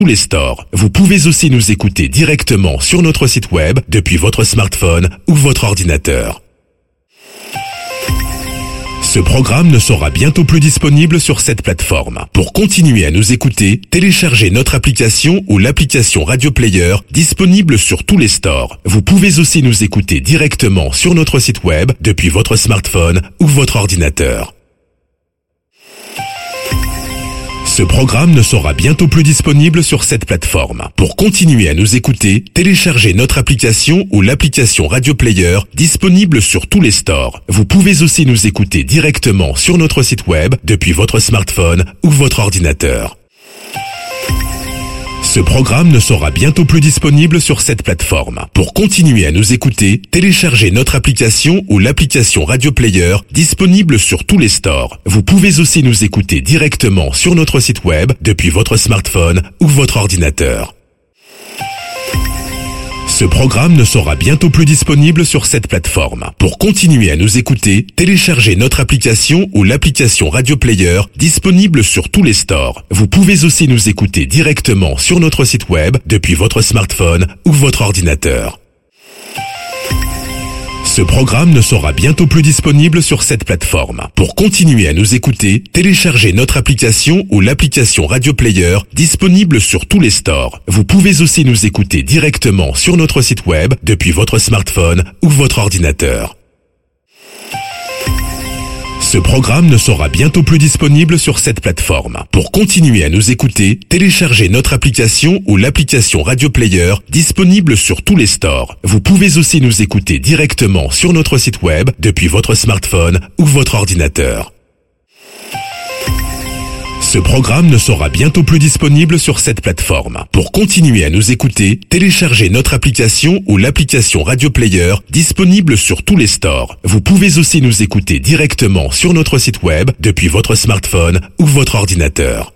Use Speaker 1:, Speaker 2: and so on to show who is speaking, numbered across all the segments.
Speaker 1: tous les stores. Vous pouvez aussi nous écouter directement sur notre site web depuis votre smartphone ou votre ordinateur. Ce programme ne sera bientôt plus disponible sur cette plateforme. Pour continuer à nous écouter, téléchargez notre application ou l'application Radio Player disponible sur tous les stores. Vous pouvez aussi nous écouter directement sur notre site web depuis votre smartphone ou votre ordinateur. Ce programme ne sera bientôt plus disponible sur cette plateforme. Pour continuer à nous écouter, téléchargez notre application ou l'application Radio Player disponible sur tous les stores. Vous pouvez aussi nous écouter directement sur notre site web depuis votre smartphone ou votre ordinateur. Ce programme ne sera bientôt plus disponible sur cette plateforme. Pour continuer à nous écouter, téléchargez notre application ou l'application Radio Player disponible sur tous les stores. Vous pouvez aussi nous écouter directement sur notre site web depuis votre smartphone ou votre ordinateur. Ce programme ne sera bientôt plus disponible sur cette plateforme. Pour continuer à nous écouter, téléchargez notre application ou l'application Radio Player disponible sur tous les stores. Vous pouvez aussi nous écouter directement sur notre site web depuis votre smartphone ou votre ordinateur. Ce programme ne sera bientôt plus disponible sur cette plateforme. Pour continuer à nous écouter, téléchargez notre application ou l'application Radio Player disponible sur tous les stores. Vous pouvez aussi nous écouter directement sur notre site web depuis votre smartphone ou votre ordinateur. Ce programme ne sera bientôt plus disponible sur cette plateforme. Pour continuer à nous écouter, téléchargez notre application ou l'application Radio Player disponible sur tous les stores. Vous pouvez aussi nous écouter directement sur notre site web depuis votre smartphone ou votre ordinateur. Ce programme ne sera bientôt plus disponible sur cette plateforme. Pour continuer à nous écouter, téléchargez notre application ou l'application Radio Player disponible sur tous les stores. Vous pouvez aussi nous écouter directement sur notre site web depuis votre smartphone ou votre ordinateur.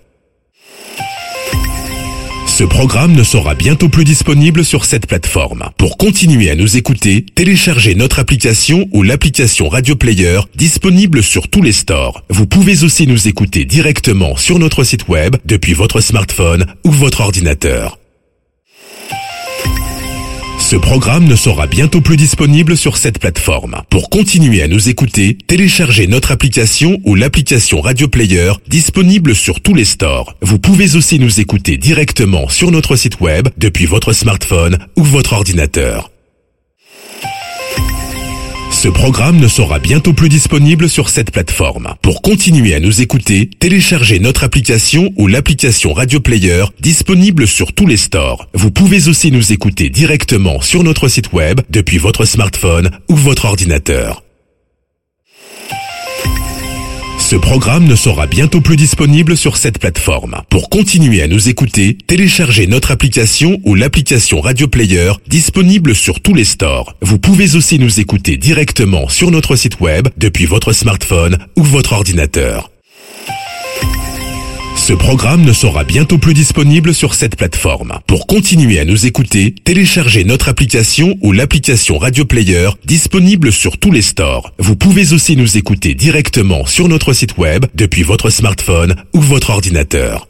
Speaker 1: Ce programme ne sera bientôt plus disponible sur cette plateforme. Pour continuer à nous écouter, téléchargez notre application ou l'application Radio Player disponible sur tous les stores. Vous pouvez aussi nous écouter directement sur notre site web depuis votre smartphone ou votre ordinateur. Ce programme ne sera bientôt plus disponible sur cette plateforme. Pour continuer à nous écouter, téléchargez notre application ou l'application Radio Player disponible sur tous les stores. Vous pouvez aussi nous écouter directement sur notre site web depuis votre smartphone ou votre ordinateur. Ce programme ne sera bientôt plus disponible sur cette plateforme. Pour continuer à nous écouter, téléchargez notre application ou l'application Radio Player disponible sur tous les stores. Vous pouvez aussi nous écouter directement sur notre site web depuis votre smartphone ou votre ordinateur. Ce programme ne sera bientôt plus disponible sur cette plateforme. Pour continuer à nous écouter, téléchargez notre application ou l'application Radio Player disponible sur tous les stores. Vous pouvez aussi nous écouter directement sur notre site web depuis votre smartphone ou votre ordinateur. Ce programme ne sera bientôt plus disponible sur cette plateforme. Pour continuer à nous écouter, téléchargez notre application ou l'application Radio Player disponible sur tous les stores. Vous pouvez aussi nous écouter directement sur notre site web depuis votre smartphone ou votre ordinateur.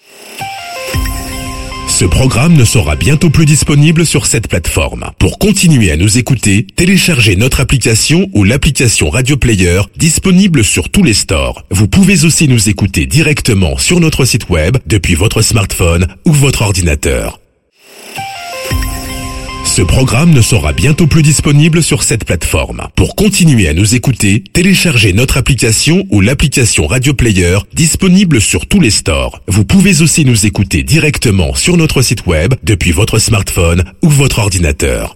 Speaker 1: Ce programme ne sera bientôt plus disponible sur cette plateforme. Pour continuer à nous écouter, téléchargez notre application ou l'application Radio Player disponible sur tous les stores. Vous pouvez aussi nous écouter directement sur notre site web depuis votre smartphone ou votre ordinateur. Ce programme ne sera bientôt plus disponible sur cette plateforme. Pour continuer à nous écouter, téléchargez notre application ou l'application Radio Player disponible sur tous les stores. Vous pouvez aussi nous écouter directement sur notre site web depuis votre smartphone ou votre ordinateur.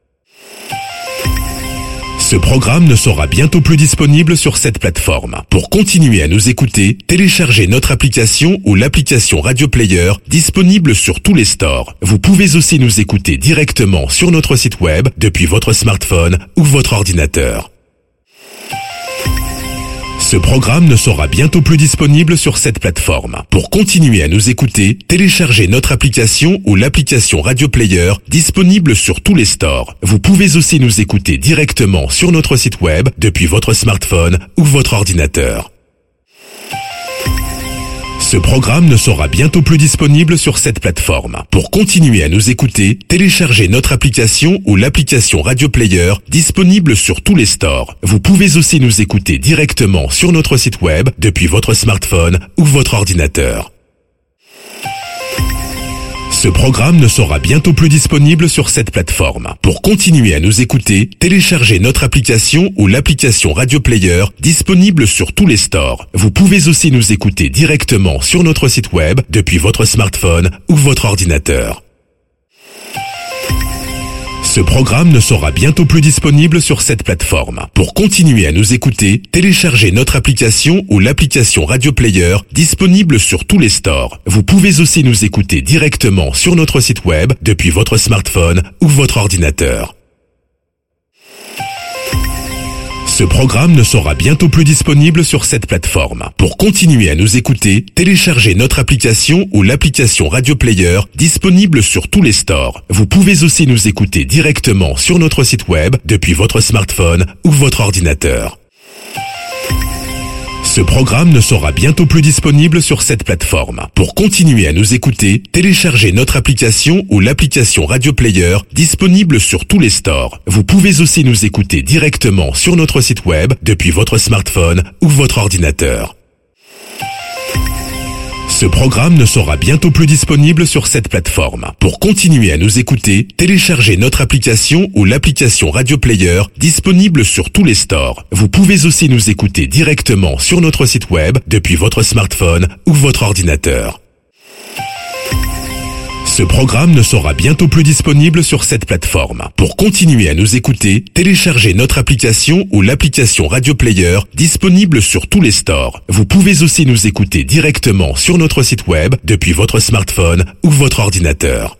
Speaker 1: Ce programme ne sera bientôt plus disponible sur cette plateforme. Pour continuer à nous écouter, téléchargez notre application ou l'application Radio Player disponible sur tous les stores. Vous pouvez aussi nous écouter directement sur notre site web depuis votre smartphone ou votre ordinateur. Ce programme ne sera bientôt plus disponible sur cette plateforme. Pour continuer à nous écouter, téléchargez notre application ou l'application Radio Player disponible sur tous les stores. Vous pouvez aussi nous écouter directement sur notre site web depuis votre smartphone ou votre ordinateur. Ce programme ne sera bientôt plus disponible sur cette plateforme. Pour continuer à nous écouter, téléchargez notre application ou l'application Radio Player disponible sur tous les stores. Vous pouvez aussi nous écouter directement sur notre site web depuis votre smartphone ou votre ordinateur. Ce programme ne sera bientôt plus disponible sur cette plateforme. Pour continuer à nous écouter, téléchargez notre application ou l'application Radio Player disponible sur tous les stores. Vous pouvez aussi nous écouter directement sur notre site web depuis votre smartphone ou votre ordinateur. Ce programme ne sera bientôt plus disponible sur cette plateforme. Pour continuer à nous écouter, téléchargez notre application ou l'application Radio Player disponible sur tous les stores. Vous pouvez aussi nous écouter directement sur notre site web depuis votre smartphone ou votre ordinateur. Ce programme ne sera bientôt plus disponible sur cette plateforme. Pour continuer à nous écouter, téléchargez notre application ou l'application Radio Player disponible sur tous les stores. Vous pouvez aussi nous écouter directement sur notre site web depuis votre smartphone ou votre ordinateur. Ce programme ne sera bientôt plus disponible sur cette plateforme. Pour continuer à nous écouter, téléchargez notre application ou l'application Radio Player disponible sur tous les stores. Vous pouvez aussi nous écouter directement sur notre site web depuis votre smartphone ou votre ordinateur. Ce programme ne sera bientôt plus disponible sur cette plateforme. Pour continuer à nous écouter, téléchargez notre application ou l'application Radio Player disponible sur tous les stores. Vous pouvez aussi nous écouter directement sur notre site web depuis votre smartphone ou votre ordinateur. Ce programme ne sera bientôt plus disponible sur cette plateforme. Pour continuer à nous écouter, téléchargez notre application ou l'application Radio Player disponible sur tous les stores. Vous pouvez aussi nous écouter directement sur notre site web depuis votre smartphone ou votre ordinateur.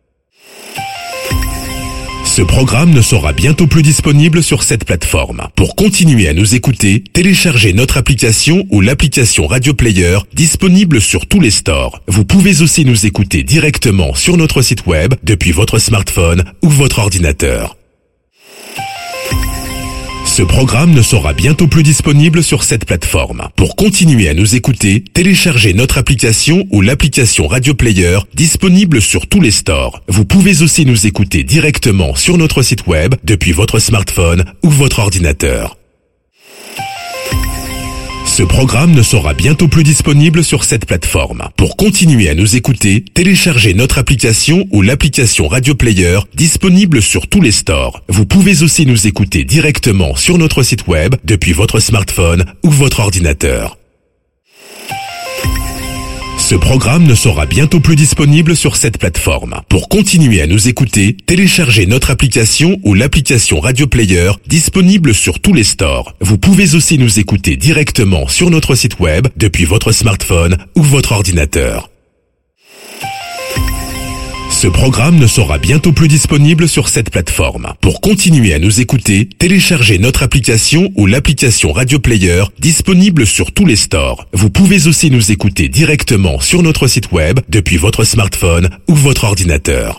Speaker 1: Ce programme ne sera bientôt plus disponible sur cette plateforme. Pour continuer à nous écouter, téléchargez notre application ou l'application Radio Player disponible sur tous les stores. Vous pouvez aussi nous écouter directement sur notre site web depuis votre smartphone ou votre ordinateur. Ce programme ne sera bientôt plus disponible sur cette plateforme. Pour continuer à nous écouter, téléchargez notre application ou l'application Radio Player disponible sur tous les stores. Vous pouvez aussi nous écouter directement sur notre site web depuis votre smartphone ou votre ordinateur. Ce programme ne sera bientôt plus disponible sur cette plateforme. Pour continuer à nous écouter, téléchargez notre application ou l'application Radio Player disponible sur tous les stores. Vous pouvez aussi nous écouter directement sur notre site web depuis votre smartphone ou votre ordinateur. Ce programme ne sera bientôt plus disponible sur cette plateforme. Pour continuer à nous écouter, téléchargez notre application ou l'application Radio Player disponible sur tous les stores. Vous pouvez aussi nous écouter directement sur notre site web depuis votre smartphone ou votre ordinateur. Ce programme ne sera bientôt plus disponible sur cette plateforme. Pour continuer à nous écouter, téléchargez notre application ou l'application Radio Player disponible sur tous les stores. Vous pouvez aussi nous écouter directement sur notre site web depuis votre smartphone ou votre ordinateur.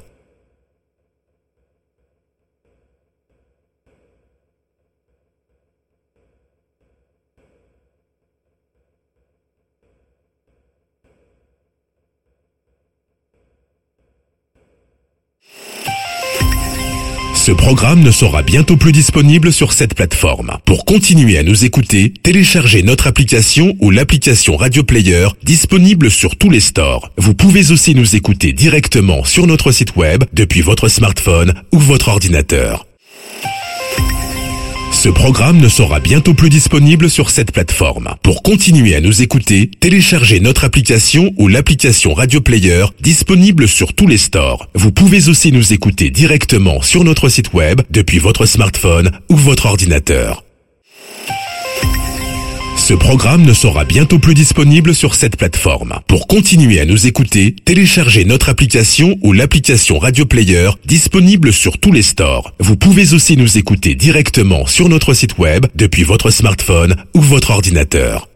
Speaker 1: Ce programme ne sera bientôt plus disponible sur cette plateforme. Pour continuer à nous écouter, téléchargez notre application ou l'application Radio Player disponible sur tous les stores. Vous pouvez aussi nous écouter directement sur notre site web depuis votre smartphone ou votre ordinateur. Ce programme ne sera bientôt plus disponible sur cette plateforme. Pour continuer à nous écouter, téléchargez notre application ou l'application Radio Player disponible sur tous les stores. Vous pouvez aussi nous écouter directement sur notre site web depuis votre smartphone ou votre ordinateur. Ce programme ne sera bientôt plus disponible sur cette plateforme. Pour continuer à nous écouter, téléchargez notre application ou l'application Radio Player disponible sur tous les stores. Vous pouvez aussi nous écouter directement sur notre site web depuis votre smartphone ou votre ordinateur.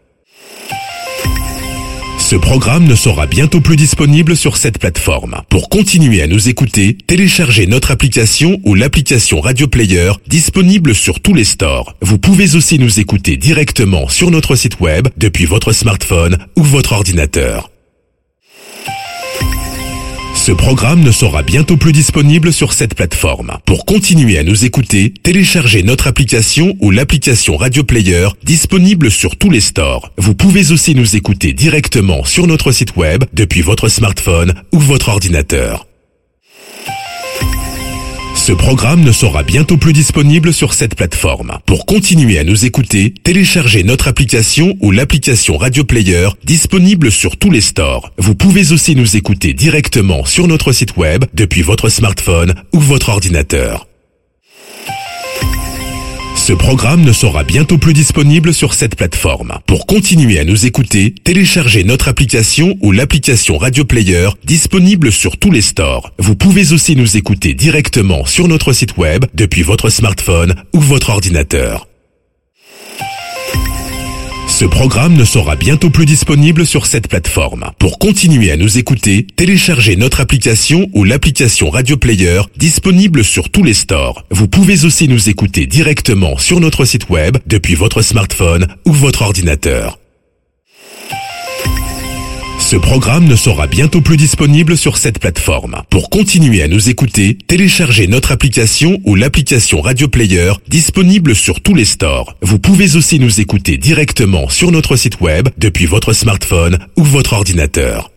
Speaker 1: Ce programme ne sera bientôt plus disponible sur cette plateforme. Pour continuer à nous écouter, téléchargez notre application ou l'application Radio Player disponible sur tous les stores. Vous pouvez aussi nous écouter directement sur notre site web depuis votre smartphone ou votre ordinateur. Ce programme ne sera bientôt plus disponible sur cette plateforme. Pour continuer à nous écouter, téléchargez notre application ou l'application Radio Player disponible sur tous les stores. Vous pouvez aussi nous écouter directement sur notre site web depuis votre smartphone ou votre ordinateur. Ce programme ne sera bientôt plus disponible sur cette plateforme. Pour continuer à nous écouter, téléchargez notre application ou l'application Radio Player disponible sur tous les stores. Vous pouvez aussi nous écouter directement sur notre site web depuis votre smartphone ou votre ordinateur. Ce programme ne sera bientôt plus disponible sur cette plateforme. Pour continuer à nous écouter, téléchargez notre application ou l'application Radio Player disponible sur tous les stores. Vous pouvez aussi nous écouter directement sur notre site web depuis votre smartphone ou votre ordinateur. Ce programme ne sera bientôt plus disponible sur cette plateforme. Pour continuer à nous écouter, téléchargez notre application ou l'application Radio Player disponible sur tous les stores. Vous pouvez aussi nous écouter directement sur notre site web depuis votre smartphone ou votre ordinateur. Ce programme ne sera bientôt plus disponible sur cette plateforme. Pour continuer à nous écouter, téléchargez notre application ou l'application Radio Player disponible sur tous les stores. Vous pouvez aussi nous écouter directement sur notre site web depuis votre smartphone ou votre ordinateur.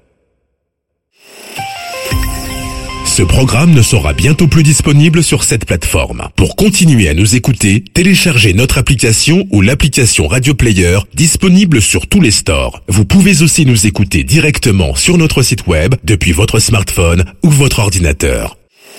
Speaker 1: Ce programme ne sera bientôt plus disponible sur cette plateforme. Pour continuer à nous écouter, téléchargez notre application ou l'application Radio Player disponible sur tous les stores. Vous pouvez aussi nous écouter directement sur notre site web depuis votre smartphone ou votre ordinateur.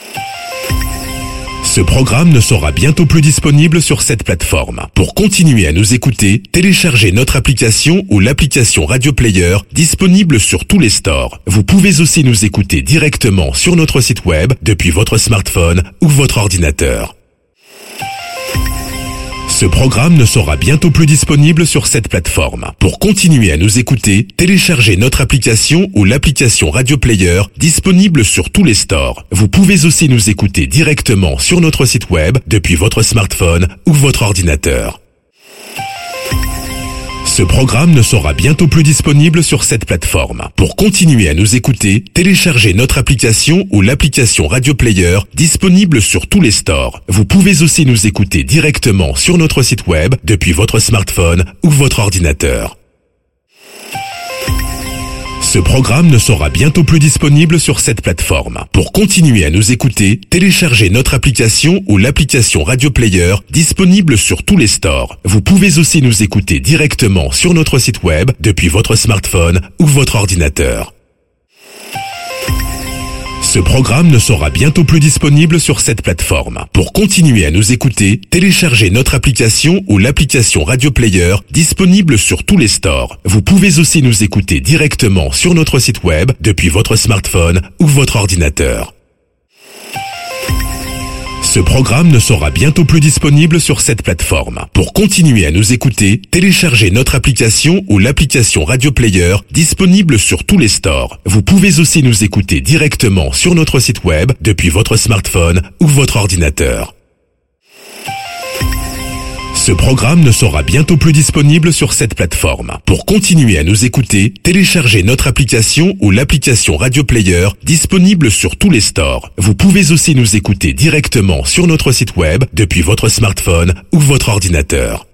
Speaker 1: Ce programme ne sera bientôt plus disponible sur cette plateforme. Pour continuer à nous écouter, téléchargez notre application ou l'application Radio Player disponible sur tous les stores. Vous pouvez aussi nous écouter directement sur notre site web depuis votre smartphone ou votre ordinateur. Ce programme ne sera bientôt plus disponible sur cette plateforme. Pour continuer à nous écouter, téléchargez notre application ou l'application Radio Player disponible sur tous les stores. Vous pouvez aussi nous écouter directement sur notre site web depuis votre smartphone ou votre ordinateur. Ce programme ne sera bientôt plus disponible sur cette plateforme. Pour continuer à nous écouter, téléchargez notre application ou l'application Radio Player disponible sur tous les stores. Vous pouvez aussi nous écouter directement sur notre site web depuis votre smartphone ou votre ordinateur. Ce programme ne sera bientôt plus disponible sur cette plateforme. Pour continuer à nous écouter, téléchargez notre application ou l'application Radio Player disponible sur tous les stores. Vous pouvez aussi nous écouter directement sur notre site web depuis votre smartphone ou votre ordinateur. Ce programme ne sera bientôt plus disponible sur cette plateforme. Pour continuer à nous écouter, téléchargez notre application ou l'application Radio Player disponible sur tous les stores. Vous pouvez aussi nous écouter directement sur notre site web depuis votre smartphone ou votre ordinateur. Ce programme ne sera bientôt plus disponible sur cette plateforme. Pour continuer à nous écouter, téléchargez notre application ou l'application Radio Player disponible sur tous les stores. Vous pouvez aussi nous écouter directement sur notre site web depuis votre smartphone ou votre ordinateur. Ce programme ne sera bientôt plus disponible sur cette plateforme. Pour continuer à nous écouter, téléchargez notre application ou l'application Radio Player disponible sur tous les stores. Vous pouvez aussi nous écouter directement sur notre site web depuis votre smartphone ou votre ordinateur.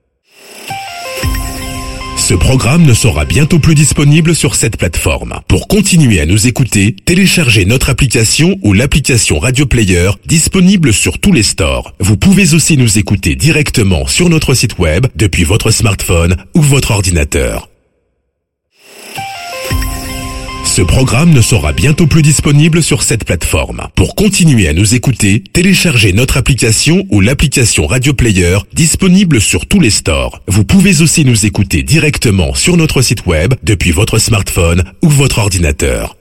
Speaker 1: Ce programme ne sera bientôt plus disponible sur cette plateforme. Pour continuer à nous écouter, téléchargez notre application ou l'application Radio Player disponible sur tous les stores. Vous pouvez aussi nous écouter directement sur notre site web depuis votre smartphone ou votre ordinateur. Ce programme ne sera bientôt plus disponible sur cette plateforme. Pour continuer à nous écouter, téléchargez notre application ou l'application Radio Player disponible sur tous les stores. Vous pouvez aussi nous écouter directement sur notre site web depuis votre smartphone ou votre ordinateur.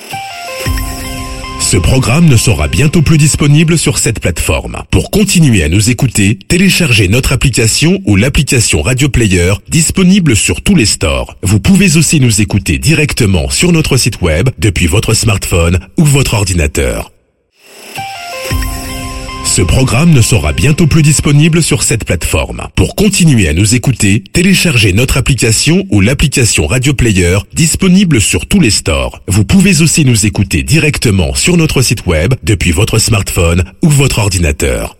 Speaker 1: Ce programme ne sera bientôt plus disponible sur cette plateforme. Pour continuer à nous écouter, téléchargez notre application ou l'application Radio Player disponible sur tous les stores. Vous pouvez aussi nous écouter directement sur notre site web depuis votre smartphone ou votre ordinateur. Ce programme ne sera bientôt plus disponible sur cette plateforme. Pour continuer à nous écouter, téléchargez notre application ou l'application Radio Player disponible sur tous les stores. Vous pouvez aussi nous écouter directement sur notre site web depuis votre smartphone ou votre ordinateur.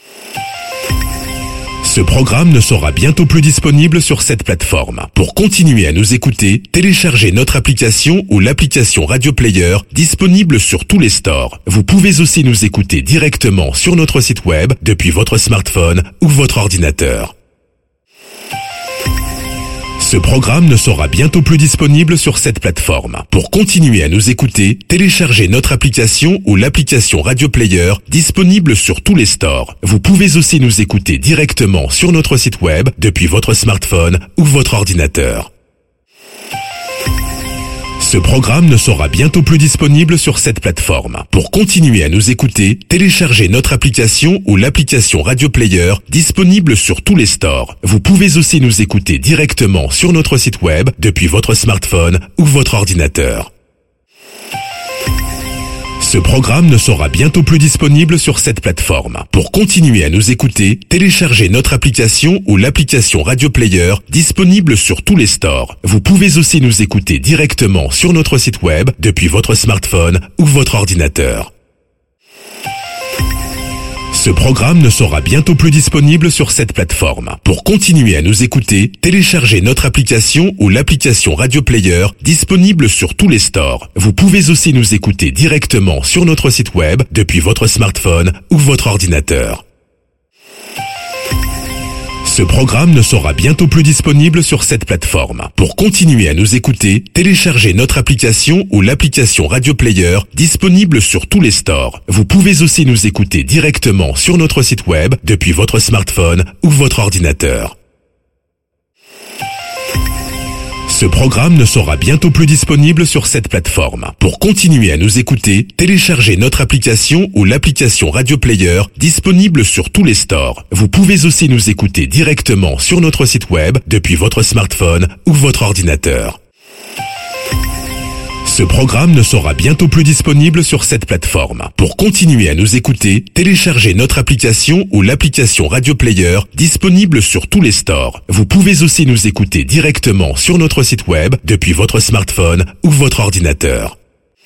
Speaker 1: Ce programme ne sera bientôt plus disponible sur cette plateforme. Pour continuer à nous écouter, téléchargez notre application ou l'application Radio Player disponible sur tous les stores. Vous pouvez aussi nous écouter directement sur notre site web depuis votre smartphone ou votre ordinateur. Ce programme ne sera bientôt plus disponible sur cette plateforme. Pour continuer à nous écouter, téléchargez notre application ou l'application Radio Player disponible sur tous les stores. Vous pouvez aussi nous écouter directement sur notre site web depuis votre smartphone ou votre ordinateur. Ce programme ne sera bientôt plus disponible sur cette plateforme. Pour continuer à nous écouter, téléchargez notre application ou l'application Radio Player disponible sur tous les stores. Vous pouvez aussi nous écouter directement sur notre site web depuis votre smartphone ou votre ordinateur. Ce programme ne sera bientôt plus disponible sur cette plateforme. Pour continuer à nous écouter, téléchargez notre application ou l'application Radio Player disponible sur tous les stores. Vous pouvez aussi nous écouter directement sur notre site web depuis votre smartphone ou votre ordinateur. Ce programme ne sera bientôt plus disponible sur cette plateforme. Pour continuer à nous écouter, téléchargez notre application ou l'application Radio Player disponible sur tous les stores. Vous pouvez aussi nous écouter directement sur notre site web depuis votre smartphone ou votre ordinateur. Ce programme ne sera bientôt plus disponible sur cette plateforme. Pour continuer à nous écouter, téléchargez notre application ou l'application Radio Player disponible sur tous les stores. Vous pouvez aussi nous écouter directement sur notre site web depuis votre smartphone ou votre ordinateur. Ce programme ne sera bientôt plus disponible sur cette plateforme. Pour continuer à nous écouter, téléchargez notre application ou l'application Radio Player disponible sur tous les stores. Vous pouvez aussi nous écouter directement sur notre site web depuis votre smartphone ou votre ordinateur. Ce programme ne sera bientôt plus disponible sur cette plateforme. Pour continuer à nous écouter, téléchargez notre application ou l'application Radio Player disponible sur tous les stores. Vous pouvez aussi nous écouter directement sur notre site web depuis votre smartphone ou votre ordinateur.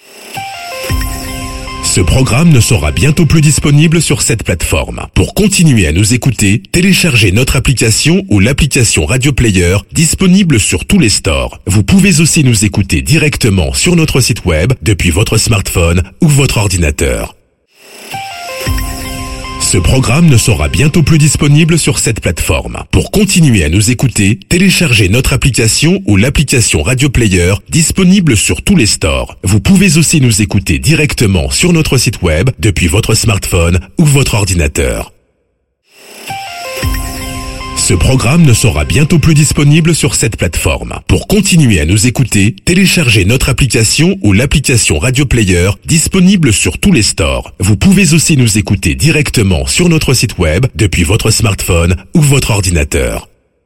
Speaker 1: Ce programme ne sera bientôt plus disponible sur cette plateforme. Pour continuer à nous écouter, téléchargez notre application ou l'application Radio Player disponible sur tous les stores. Vous pouvez aussi nous écouter directement sur notre site web depuis votre smartphone ou votre ordinateur. Ce programme ne sera bientôt plus disponible sur cette plateforme. Pour continuer à nous écouter, téléchargez notre application ou l'application Radio Player disponible sur tous les stores. Vous pouvez aussi nous écouter directement sur notre site web depuis votre smartphone ou votre ordinateur. Ce programme ne sera bientôt plus disponible sur cette plateforme. Pour continuer à nous écouter, téléchargez notre application ou l'application Radio Player disponible sur tous les stores. Vous pouvez aussi nous écouter directement sur notre site web depuis votre smartphone ou votre ordinateur.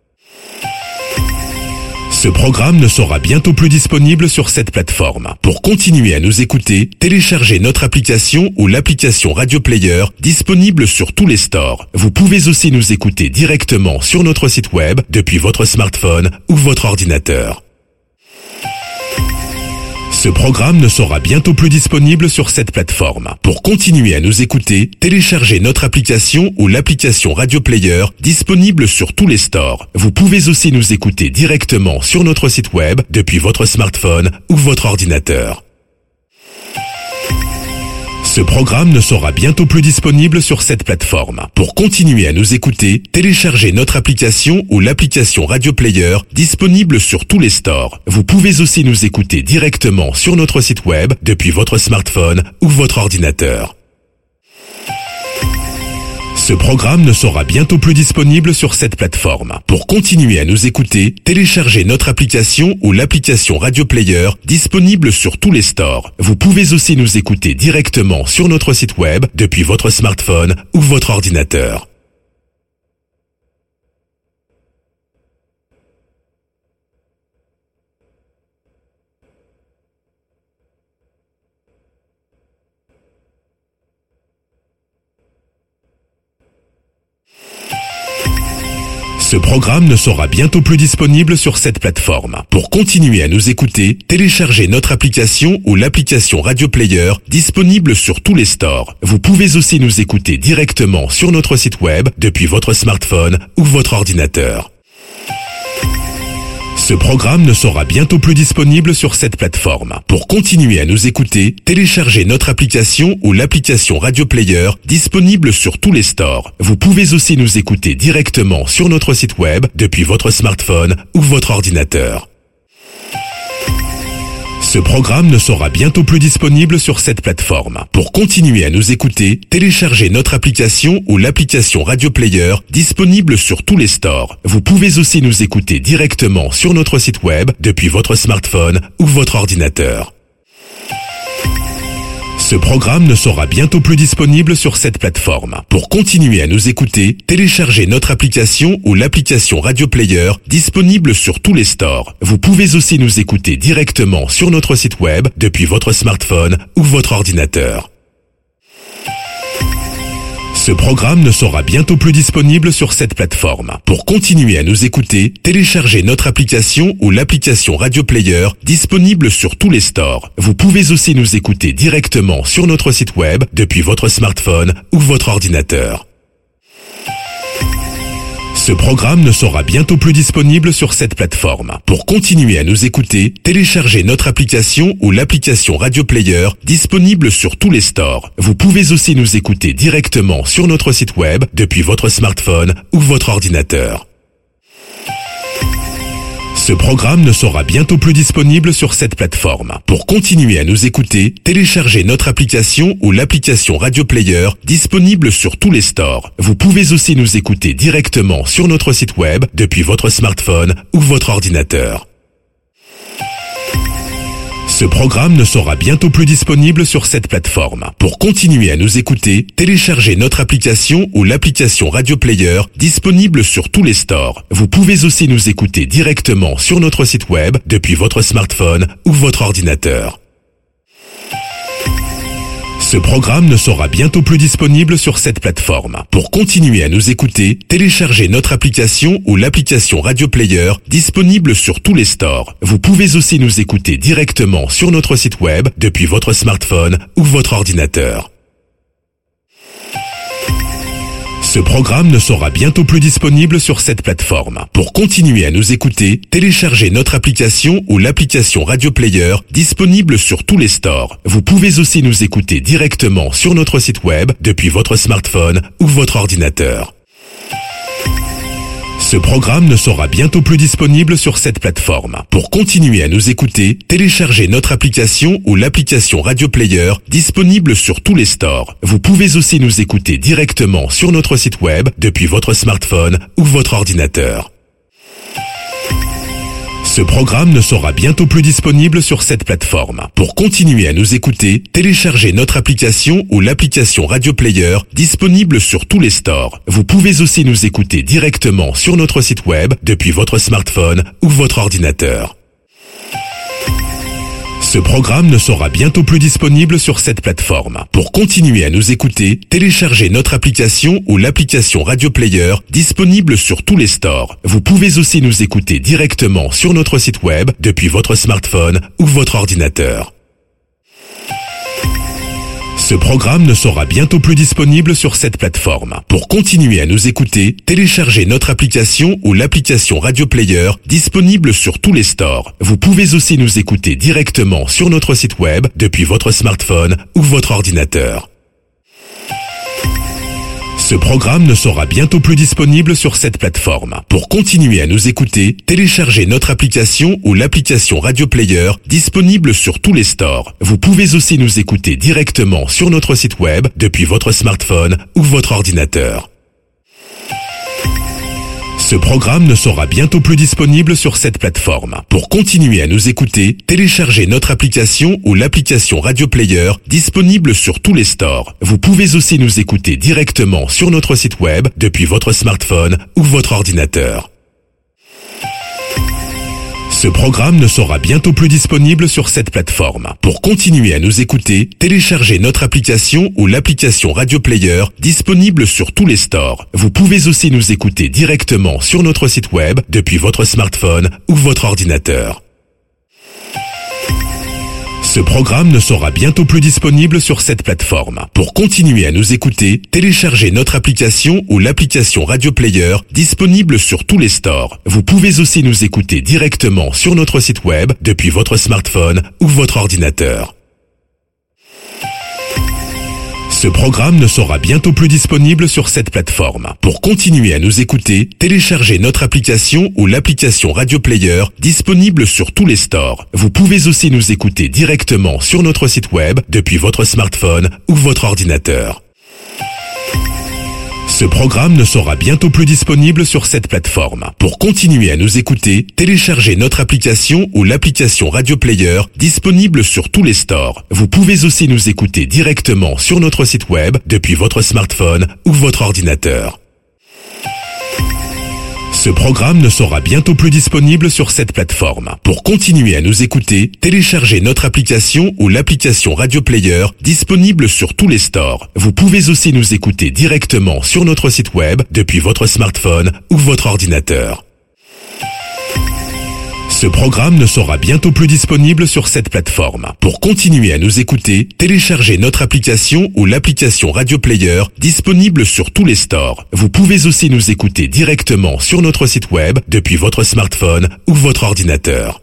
Speaker 1: Ce programme ne sera bientôt plus disponible sur cette plateforme. Pour continuer à nous écouter, téléchargez notre application ou l'application Radio Player disponible sur tous les stores. Vous pouvez aussi nous écouter directement sur notre site web depuis votre smartphone ou votre ordinateur. Ce programme ne sera bientôt plus disponible sur cette plateforme. Pour continuer à nous écouter, téléchargez notre application ou l'application Radio Player disponible sur tous les stores. Vous pouvez aussi nous écouter directement sur notre site web depuis votre smartphone ou votre ordinateur. Ce programme ne sera bientôt plus disponible sur cette plateforme. Pour continuer à nous écouter, téléchargez notre application ou l'application Radio Player disponible sur tous les stores. Vous pouvez aussi nous écouter directement sur notre site web depuis votre smartphone ou votre ordinateur. Ce programme ne sera bientôt plus disponible sur cette plateforme. Pour continuer à nous écouter, téléchargez notre application ou l'application Radio Player disponible sur tous les stores. Vous pouvez aussi nous écouter directement sur notre site web depuis votre smartphone ou votre ordinateur. Ce programme ne sera bientôt plus disponible sur cette plateforme. Pour continuer à nous écouter, téléchargez notre application ou l'application Radio Player disponible sur tous les stores. Vous pouvez aussi nous écouter directement sur notre site web depuis votre smartphone ou votre ordinateur. Ce programme ne sera bientôt plus disponible sur cette plateforme. Pour continuer à nous écouter, téléchargez notre application ou l'application Radio Player disponible sur tous les stores. Vous pouvez aussi nous écouter directement sur notre site web depuis votre smartphone ou votre ordinateur. Ce programme ne sera bientôt plus disponible sur cette plateforme. Pour continuer à nous écouter, téléchargez notre application ou l'application Radio Player disponible sur tous les stores. Vous pouvez aussi nous écouter directement sur notre site web depuis votre smartphone ou votre ordinateur. Ce programme ne sera bientôt plus disponible sur cette plateforme. Pour continuer à nous écouter, téléchargez notre application ou l'application Radio Player disponible sur tous les stores. Vous pouvez aussi nous écouter directement sur notre site web depuis votre smartphone ou votre ordinateur. Ce programme ne sera bientôt plus disponible sur cette plateforme. Pour continuer à nous écouter, téléchargez notre application ou l'application Radio Player disponible sur tous les stores. Vous pouvez aussi nous écouter directement sur notre site web depuis votre smartphone ou votre ordinateur. Ce programme ne sera bientôt plus disponible sur cette plateforme. Pour continuer à nous écouter, téléchargez notre application ou l'application Radio Player disponible sur tous les stores. Vous pouvez aussi nous écouter directement sur notre site web depuis votre smartphone ou votre ordinateur. Ce programme ne sera bientôt plus disponible sur cette plateforme. Pour continuer à nous écouter, téléchargez notre application ou l'application Radio Player disponible sur tous les stores. Vous pouvez aussi nous écouter directement sur notre site web depuis votre smartphone ou votre ordinateur. Ce programme ne sera bientôt plus disponible sur cette plateforme. Pour continuer à nous écouter, téléchargez notre application ou l'application Radio Player disponible sur tous les stores. Vous pouvez aussi nous écouter directement sur notre site web depuis votre smartphone ou votre ordinateur. Ce programme ne sera bientôt plus disponible sur cette plateforme. Pour continuer à nous écouter, téléchargez notre application ou l'application Radio Player disponible sur tous les stores. Vous pouvez aussi nous écouter directement sur notre site web depuis votre smartphone ou votre ordinateur. Ce programme ne sera bientôt plus disponible sur cette plateforme. Pour continuer à nous écouter, téléchargez notre application ou l'application Radio Player disponible sur tous les stores. Vous pouvez aussi nous écouter directement sur notre site web depuis votre smartphone ou votre ordinateur. Ce programme ne sera bientôt plus disponible sur cette plateforme. Pour continuer à nous écouter, téléchargez notre application ou l'application Radio Player disponible sur tous les stores. Vous pouvez aussi nous écouter directement sur notre site web depuis votre smartphone ou votre ordinateur. Ce programme ne sera bientôt plus disponible sur cette plateforme. Pour continuer à nous écouter, téléchargez notre application ou l'application Radio Player disponible sur tous les stores. Vous pouvez aussi nous écouter directement sur notre site web depuis votre smartphone ou votre ordinateur. Ce programme ne sera bientôt plus disponible sur cette plateforme. Pour continuer à nous écouter, téléchargez notre application ou l'application Radio Player disponible sur tous les stores. Vous pouvez aussi nous écouter directement sur notre site web depuis votre smartphone ou votre ordinateur. Ce programme ne sera bientôt plus disponible sur cette plateforme. Pour continuer à nous écouter, téléchargez notre application ou l'application Radio Player disponible sur tous les stores. Vous pouvez aussi nous écouter directement sur notre site web depuis votre smartphone ou votre ordinateur. Ce programme ne sera bientôt plus disponible sur cette plateforme. Pour continuer à nous écouter, téléchargez notre application ou l'application Radio Player disponible sur tous les stores. Vous pouvez aussi nous écouter directement sur notre site web depuis votre smartphone ou votre ordinateur. Ce programme ne sera bientôt plus disponible sur cette plateforme. Pour continuer à nous écouter, téléchargez notre application ou l'application Radio Player disponible sur tous les stores. Vous pouvez aussi nous écouter directement sur notre site web depuis votre smartphone ou votre ordinateur. Ce programme ne sera bientôt plus disponible sur cette plateforme. Pour continuer à nous écouter, téléchargez notre application ou l'application Radio Player disponible sur tous les stores. Vous pouvez aussi nous écouter directement sur notre site web depuis votre smartphone ou votre ordinateur. Ce programme ne sera bientôt plus disponible sur cette plateforme. Pour continuer à nous écouter, téléchargez notre application ou l'application Radio Player disponible sur tous les stores. Vous pouvez aussi nous écouter directement sur notre site web depuis votre smartphone ou votre ordinateur. Ce programme ne sera bientôt plus disponible sur cette plateforme. Pour continuer à nous écouter, téléchargez notre application ou l'application Radio Player disponible sur tous les stores. Vous pouvez aussi nous écouter directement sur notre site web depuis votre smartphone ou votre ordinateur. Ce programme ne sera bientôt plus disponible sur cette plateforme. Pour continuer à nous écouter, téléchargez notre application ou l'application Radio Player disponible sur tous les stores. Vous pouvez aussi nous écouter directement sur notre site web depuis votre smartphone ou votre ordinateur. Ce programme ne sera bientôt plus disponible sur cette plateforme. Pour continuer à nous écouter, téléchargez notre application ou l'application Radio Player disponible sur tous les stores. Vous pouvez aussi nous écouter directement sur notre site web depuis votre smartphone ou votre ordinateur. Ce programme ne sera bientôt plus disponible sur cette plateforme. Pour continuer à nous écouter, téléchargez notre application ou l'application Radio Player disponible sur tous les stores. Vous pouvez aussi nous écouter directement sur notre site web depuis votre smartphone ou votre ordinateur.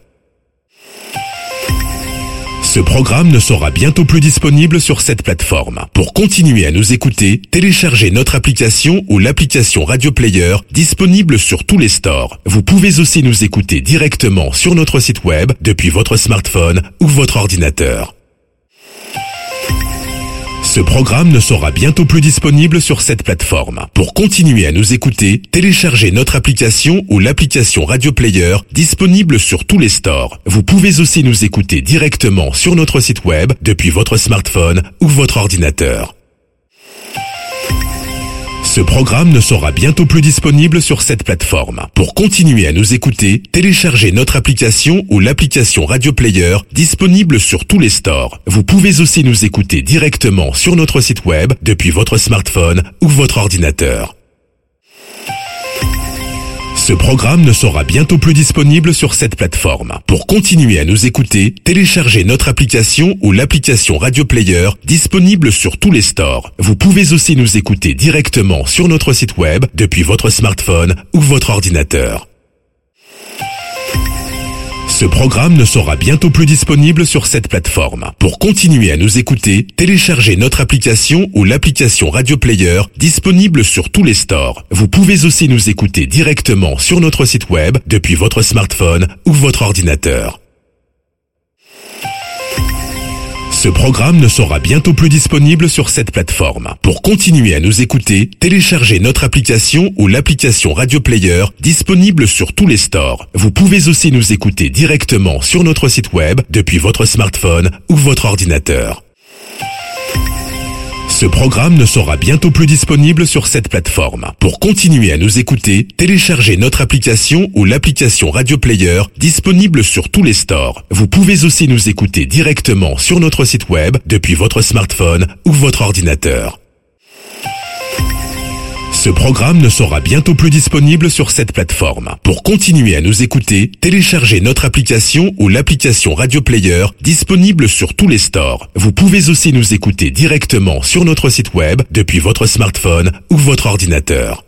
Speaker 1: Ce programme ne sera bientôt plus disponible sur cette plateforme. Pour continuer à nous écouter, téléchargez notre application ou l'application Radio Player disponible sur tous les stores. Vous pouvez aussi nous écouter directement sur notre site web depuis votre smartphone ou votre ordinateur. Ce programme ne sera bientôt plus disponible sur cette plateforme. Pour continuer à nous écouter, téléchargez notre application ou l'application Radio Player disponible sur tous les stores. Vous pouvez aussi nous écouter directement sur notre site web depuis votre smartphone ou votre ordinateur. Ce programme ne sera bientôt plus disponible sur cette plateforme. Pour continuer à nous écouter, téléchargez notre application ou l'application Radio Player disponible sur tous les stores. Vous pouvez aussi nous écouter directement sur notre site web depuis votre smartphone ou votre ordinateur. Ce programme ne sera bientôt plus disponible sur cette plateforme. Pour continuer à nous écouter, téléchargez notre application ou l'application Radio Player disponible sur tous les stores. Vous pouvez aussi nous écouter directement sur notre site web depuis votre smartphone ou votre ordinateur. Ce programme ne sera bientôt plus disponible sur cette plateforme. Pour continuer à nous écouter, téléchargez notre application ou l'application Radio Player disponible sur tous les stores. Vous pouvez aussi nous écouter directement sur notre site web depuis votre smartphone ou votre ordinateur. Ce programme ne sera bientôt plus disponible sur cette plateforme. Pour continuer à nous écouter, téléchargez notre application ou l'application Radio Player disponible sur tous les stores. Vous pouvez aussi nous écouter directement sur notre site web depuis votre smartphone ou votre ordinateur. Ce programme ne sera bientôt plus disponible sur cette plateforme. Pour continuer à nous écouter, téléchargez notre application ou l'application Radio Player disponible sur tous les stores. Vous pouvez aussi nous écouter directement sur notre site web depuis votre smartphone ou votre ordinateur. Ce programme ne sera bientôt plus disponible sur cette plateforme. Pour continuer à nous écouter, téléchargez notre application ou l'application Radio Player disponible sur tous les stores. Vous pouvez aussi nous écouter directement sur notre site web depuis votre smartphone ou votre ordinateur.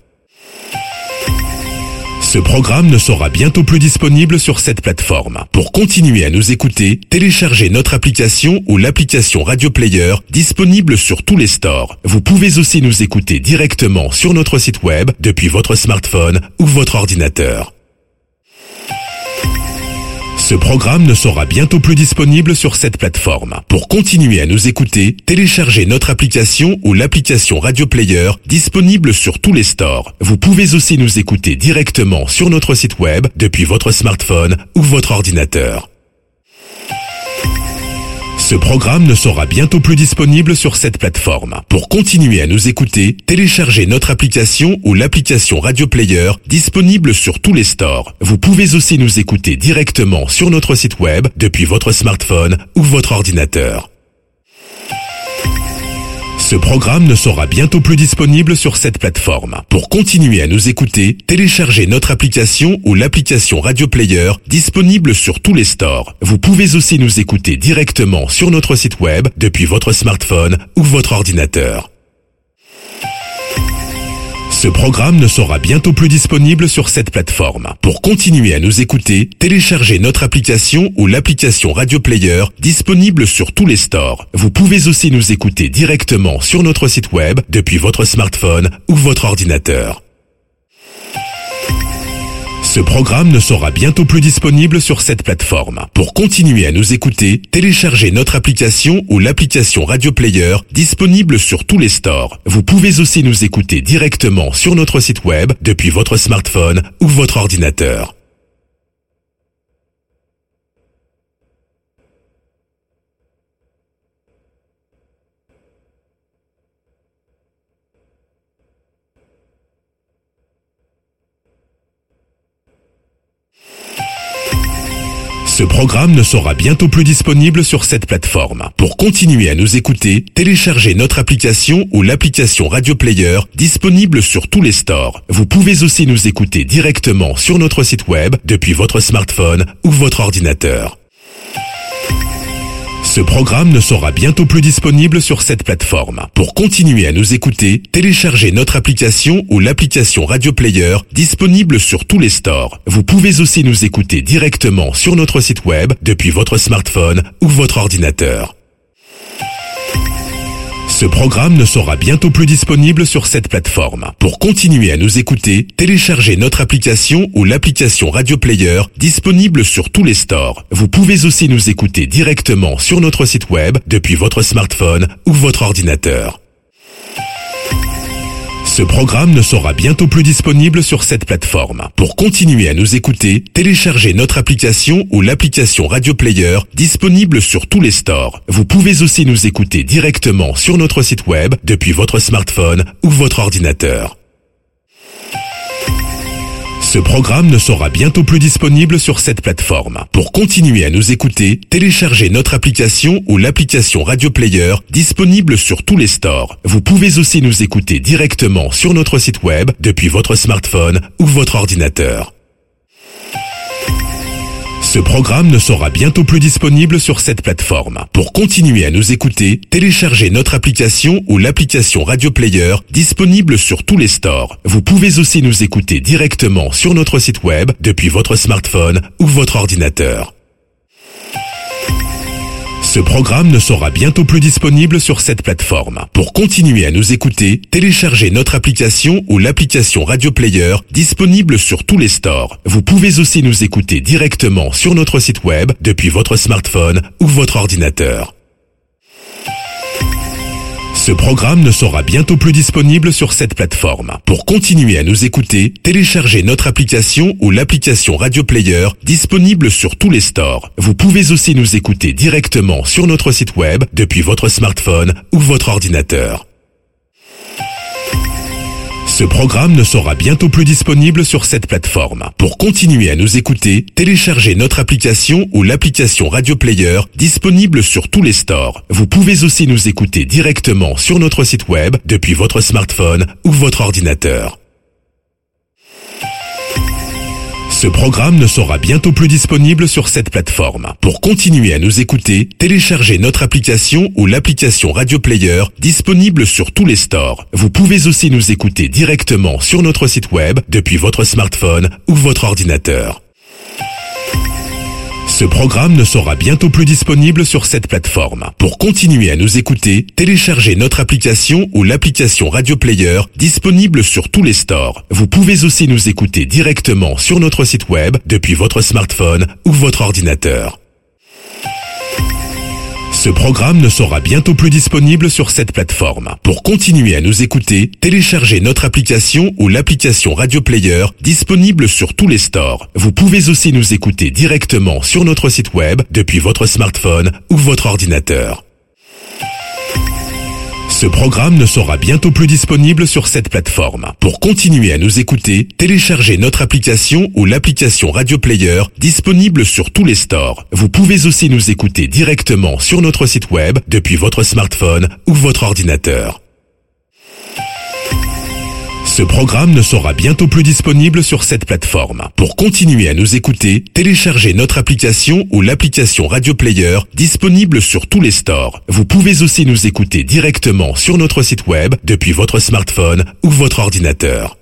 Speaker 1: Ce programme ne sera bientôt plus disponible sur cette plateforme. Pour continuer à nous écouter, téléchargez notre application ou l'application Radio Player disponible sur tous les stores. Vous pouvez aussi nous écouter directement sur notre site web depuis votre smartphone ou votre ordinateur. Ce programme ne sera bientôt plus disponible sur cette plateforme. Pour continuer à nous écouter, téléchargez notre application ou l'application Radio Player disponible sur tous les stores. Vous pouvez aussi nous écouter directement sur notre site web depuis votre smartphone ou votre ordinateur. Ce programme ne sera bientôt plus disponible sur cette plateforme. Pour continuer à nous écouter, téléchargez notre application ou l'application Radio Player disponible sur tous les stores. Vous pouvez aussi nous écouter directement sur notre site web depuis votre smartphone ou votre ordinateur. Ce programme ne sera bientôt plus disponible sur cette plateforme. Pour continuer à nous écouter, téléchargez notre application ou l'application Radio Player disponible sur tous les stores. Vous pouvez aussi nous écouter directement sur notre site web depuis votre smartphone ou votre ordinateur. Ce programme ne sera bientôt plus disponible sur cette plateforme. Pour continuer à nous écouter, téléchargez notre application ou l'application Radio Player disponible sur tous les stores. Vous pouvez aussi nous écouter directement sur notre site web depuis votre smartphone ou votre ordinateur. Ce programme ne sera bientôt plus disponible sur cette plateforme. Pour continuer à nous écouter, téléchargez notre application ou l'application Radio Player disponible sur tous les stores. Vous pouvez aussi nous écouter directement sur notre site web depuis votre smartphone ou votre ordinateur. Ce programme ne sera bientôt plus disponible sur cette plateforme. Pour continuer à nous écouter, téléchargez notre application ou l'application Radio Player disponible sur tous les stores. Vous pouvez aussi nous écouter directement sur notre site web depuis votre smartphone ou votre ordinateur. Ce programme ne sera bientôt plus disponible sur cette plateforme. Pour continuer à nous écouter, téléchargez notre application ou l'application Radio Player disponible sur tous les stores. Vous pouvez aussi nous écouter directement sur notre site web depuis votre smartphone ou votre ordinateur. Ce programme ne sera bientôt plus disponible sur cette plateforme. Pour continuer à nous écouter, téléchargez notre application ou l'application Radio Player disponible sur tous les stores. Vous pouvez aussi nous écouter directement sur notre site web depuis votre smartphone ou votre ordinateur. Ce programme ne sera bientôt plus disponible sur cette plateforme. Pour continuer à nous écouter, téléchargez notre application ou l'application Radio Player disponible sur tous les stores. Vous pouvez aussi nous écouter directement sur notre site web depuis votre smartphone ou votre ordinateur. Ce programme ne sera bientôt plus disponible sur cette plateforme. Pour continuer à nous écouter, téléchargez notre application ou l'application Radio Player disponible sur tous les stores. Vous pouvez aussi nous écouter directement sur notre site web depuis votre smartphone ou votre ordinateur. Ce programme ne sera bientôt plus disponible sur cette plateforme. Pour continuer à nous écouter, téléchargez notre application ou l'application Radio Player disponible sur tous les stores. Vous pouvez aussi nous écouter directement sur notre site web depuis votre smartphone ou votre ordinateur. Ce programme ne sera bientôt plus disponible sur cette plateforme. Pour continuer à nous écouter, téléchargez notre application ou l'application Radio Player disponible sur tous les stores. Vous pouvez aussi nous écouter directement sur notre site web depuis votre smartphone ou votre ordinateur. Ce programme ne sera bientôt plus disponible sur cette plateforme. Pour continuer à nous écouter, téléchargez notre application ou l'application Radio Player disponible sur tous les stores. Vous pouvez aussi nous écouter directement sur notre site web depuis votre smartphone ou votre ordinateur. Ce programme ne sera bientôt plus disponible sur cette plateforme. Pour continuer à nous écouter, téléchargez notre application ou l'application Radio Player disponible sur tous les stores. Vous pouvez aussi nous écouter directement sur notre site web depuis votre smartphone ou votre ordinateur. Ce programme ne sera bientôt plus disponible sur cette plateforme. Pour continuer à nous écouter, téléchargez notre application ou l'application Radio Player disponible sur tous les stores. Vous pouvez aussi nous écouter directement sur notre site web depuis votre smartphone ou votre ordinateur. Ce programme ne sera bientôt plus disponible sur cette plateforme. Pour continuer à nous écouter, téléchargez notre application ou l'application Radio Player disponible sur tous les stores. Vous pouvez aussi nous écouter directement sur notre site web depuis votre smartphone ou votre ordinateur. Ce programme ne sera bientôt plus disponible sur cette plateforme. Pour continuer à nous écouter, téléchargez notre application ou l'application Radio Player disponible sur tous les stores. Vous pouvez aussi nous écouter directement sur notre site web depuis votre smartphone ou votre ordinateur. Ce programme ne sera bientôt plus disponible sur cette plateforme. Pour continuer à nous écouter, téléchargez notre application ou l'application Radio Player disponible sur tous les stores. Vous pouvez aussi nous écouter directement sur notre site web depuis votre smartphone ou votre ordinateur. Ce programme ne sera bientôt plus disponible sur cette plateforme. Pour continuer à nous écouter, téléchargez notre application ou l'application Radio Player disponible sur tous les stores. Vous pouvez aussi nous écouter directement sur notre site web depuis votre smartphone ou votre ordinateur.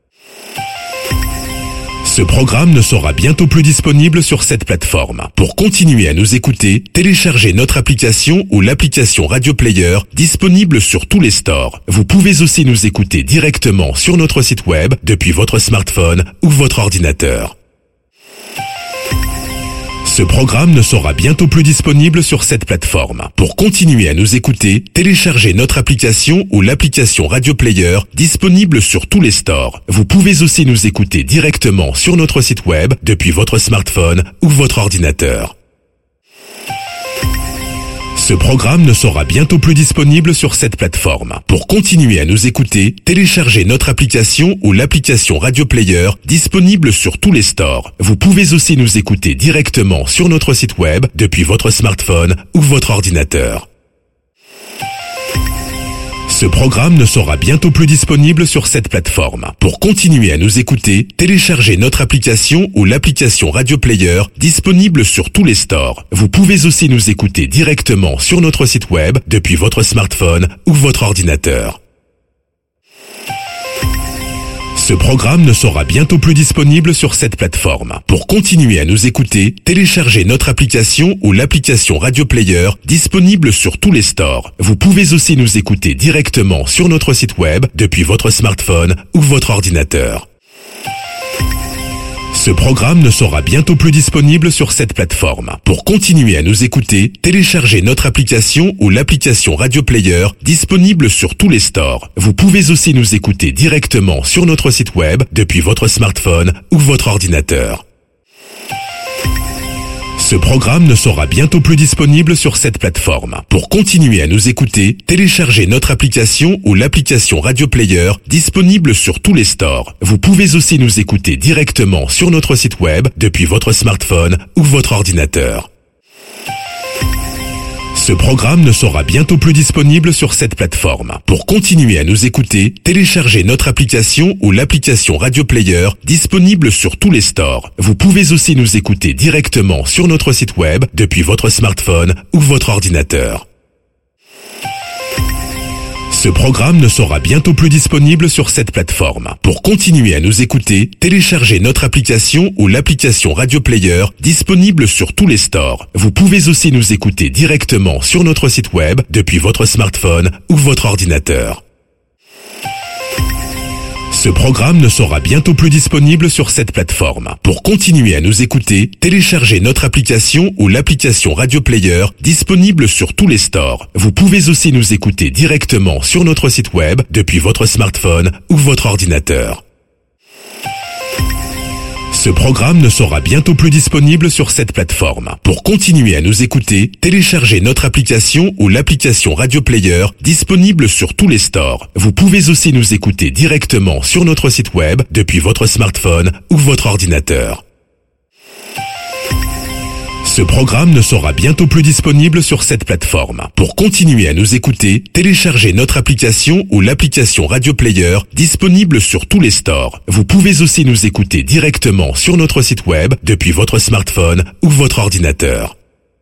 Speaker 1: Ce programme ne sera bientôt plus disponible sur cette plateforme. Pour continuer à nous écouter, téléchargez notre application ou l'application Radio Player disponible sur tous les stores. Vous pouvez aussi nous écouter directement sur notre site web depuis votre smartphone ou votre ordinateur. Ce programme ne sera bientôt plus disponible sur cette plateforme. Pour continuer à nous écouter, téléchargez notre application ou l'application Radio Player disponible sur tous les stores. Vous pouvez aussi nous écouter directement sur notre site web depuis votre smartphone ou votre ordinateur. Ce programme ne sera bientôt plus disponible sur cette plateforme. Pour continuer à nous écouter, téléchargez notre application ou l'application Radio Player disponible sur tous les stores. Vous pouvez aussi nous écouter directement sur notre site web depuis votre smartphone ou votre ordinateur. Ce programme ne sera bientôt plus disponible sur cette plateforme. Pour continuer à nous écouter, téléchargez notre application ou l'application Radio Player disponible sur tous les stores. Vous pouvez aussi nous écouter directement sur notre site web depuis votre smartphone ou votre ordinateur. Ce programme ne sera bientôt plus disponible sur cette plateforme. Pour continuer à nous écouter, téléchargez notre application ou l'application Radio Player disponible sur tous les stores. Vous pouvez aussi nous écouter directement sur notre site web depuis votre smartphone ou votre ordinateur. Ce programme ne sera bientôt plus disponible sur cette plateforme. Pour continuer à nous écouter, téléchargez notre application ou l'application Radio Player disponible sur tous les stores. Vous pouvez aussi nous écouter directement sur notre site web depuis votre smartphone ou votre ordinateur. Ce programme ne sera bientôt plus disponible sur cette plateforme. Pour continuer à nous écouter, téléchargez notre application ou l'application Radio Player disponible sur tous les stores. Vous pouvez aussi nous écouter directement sur notre site web depuis votre smartphone ou votre ordinateur. Ce programme ne sera bientôt plus disponible sur cette plateforme. Pour continuer à nous écouter, téléchargez notre application ou l'application Radio Player disponible sur tous les stores. Vous pouvez aussi nous écouter directement sur notre site web depuis votre smartphone ou votre ordinateur. Ce programme ne sera bientôt plus disponible sur cette plateforme. Pour continuer à nous écouter, téléchargez notre application ou l'application Radio Player disponible sur tous les stores. Vous pouvez aussi nous écouter directement sur notre site web depuis votre smartphone ou votre ordinateur. Ce programme ne sera bientôt plus disponible sur cette plateforme. Pour continuer à nous écouter, téléchargez notre application ou l'application Radio Player disponible sur tous les stores. Vous pouvez aussi nous écouter directement sur notre site web depuis votre smartphone ou votre ordinateur. Ce programme ne sera bientôt plus disponible sur cette plateforme. Pour continuer à nous écouter, téléchargez notre application ou l'application Radio Player disponible sur tous les stores. Vous pouvez aussi nous écouter directement sur notre site web depuis votre smartphone ou votre ordinateur. Ce programme ne sera bientôt plus disponible sur cette plateforme. Pour continuer à nous écouter, téléchargez notre application ou l'application Radio Player disponible sur tous les stores. Vous pouvez aussi nous écouter directement sur notre site web depuis votre smartphone ou votre ordinateur.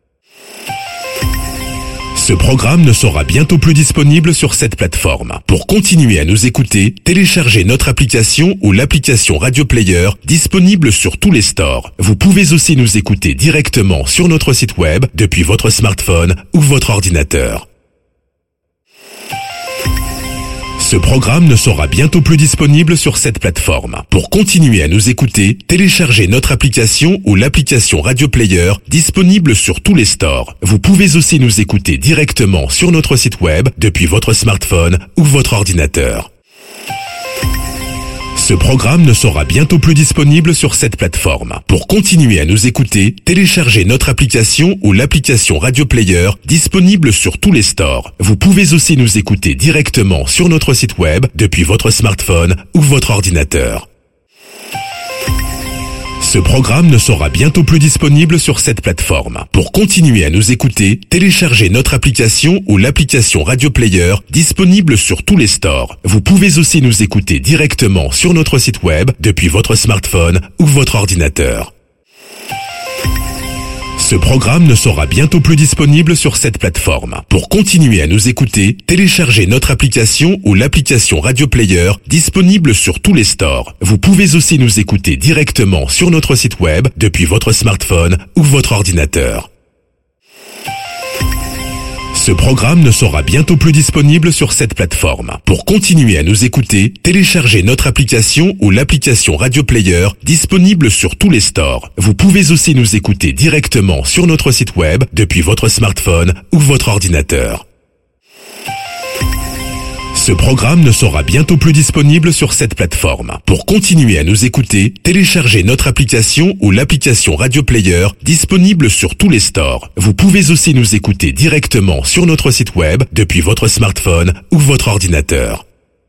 Speaker 1: Ce programme ne sera bientôt plus disponible sur cette plateforme. Pour continuer à nous écouter, téléchargez notre application ou l'application Radio Player disponible sur tous les stores. Vous pouvez aussi nous écouter directement sur notre site web depuis votre smartphone ou votre ordinateur. Ce programme ne sera bientôt plus disponible sur cette plateforme. Pour continuer à nous écouter, téléchargez notre application ou l'application Radio Player disponible sur tous les stores. Vous pouvez aussi nous écouter directement sur notre site web depuis votre smartphone ou votre ordinateur. Ce programme ne sera bientôt plus disponible sur cette plateforme. Pour continuer à nous écouter, téléchargez notre application ou l'application Radio Player disponible sur tous les stores. Vous pouvez aussi nous écouter directement sur notre site web depuis votre smartphone ou votre ordinateur. Ce programme ne sera bientôt plus disponible sur cette plateforme. Pour continuer à nous écouter, téléchargez notre application ou l'application Radio Player disponible sur tous les stores. Vous pouvez aussi nous écouter directement sur notre site web depuis votre smartphone ou votre ordinateur. Ce programme ne sera bientôt plus disponible sur cette plateforme. Pour continuer à nous écouter, téléchargez notre application ou l'application Radio Player disponible sur tous les stores. Vous pouvez aussi nous écouter directement sur notre site web depuis votre smartphone ou votre ordinateur. Ce programme ne sera bientôt plus disponible sur cette plateforme. Pour continuer à nous écouter, téléchargez notre application ou l'application Radio Player disponible sur tous les stores. Vous pouvez aussi nous écouter directement sur notre site web depuis votre smartphone ou votre ordinateur. Ce programme ne sera bientôt plus disponible sur cette plateforme. Pour continuer à nous écouter, téléchargez notre application ou l'application Radio Player disponible sur tous les stores. Vous pouvez aussi nous écouter directement sur notre site web depuis votre smartphone ou votre ordinateur.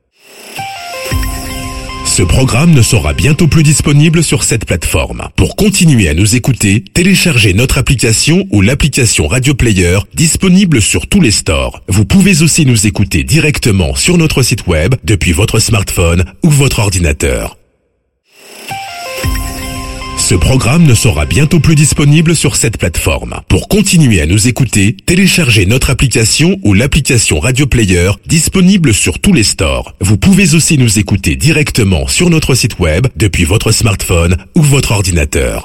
Speaker 1: Ce programme ne sera bientôt plus disponible sur cette plateforme. Pour continuer à nous écouter, téléchargez notre application ou l'application Radio Player disponible sur tous les stores. Vous pouvez aussi nous écouter directement sur notre site web depuis votre smartphone ou votre ordinateur. Ce programme ne sera bientôt plus disponible sur cette plateforme. Pour continuer à nous écouter, téléchargez notre application ou l'application Radio Player disponible sur tous les stores. Vous pouvez aussi nous écouter directement sur notre site web depuis votre smartphone ou votre ordinateur.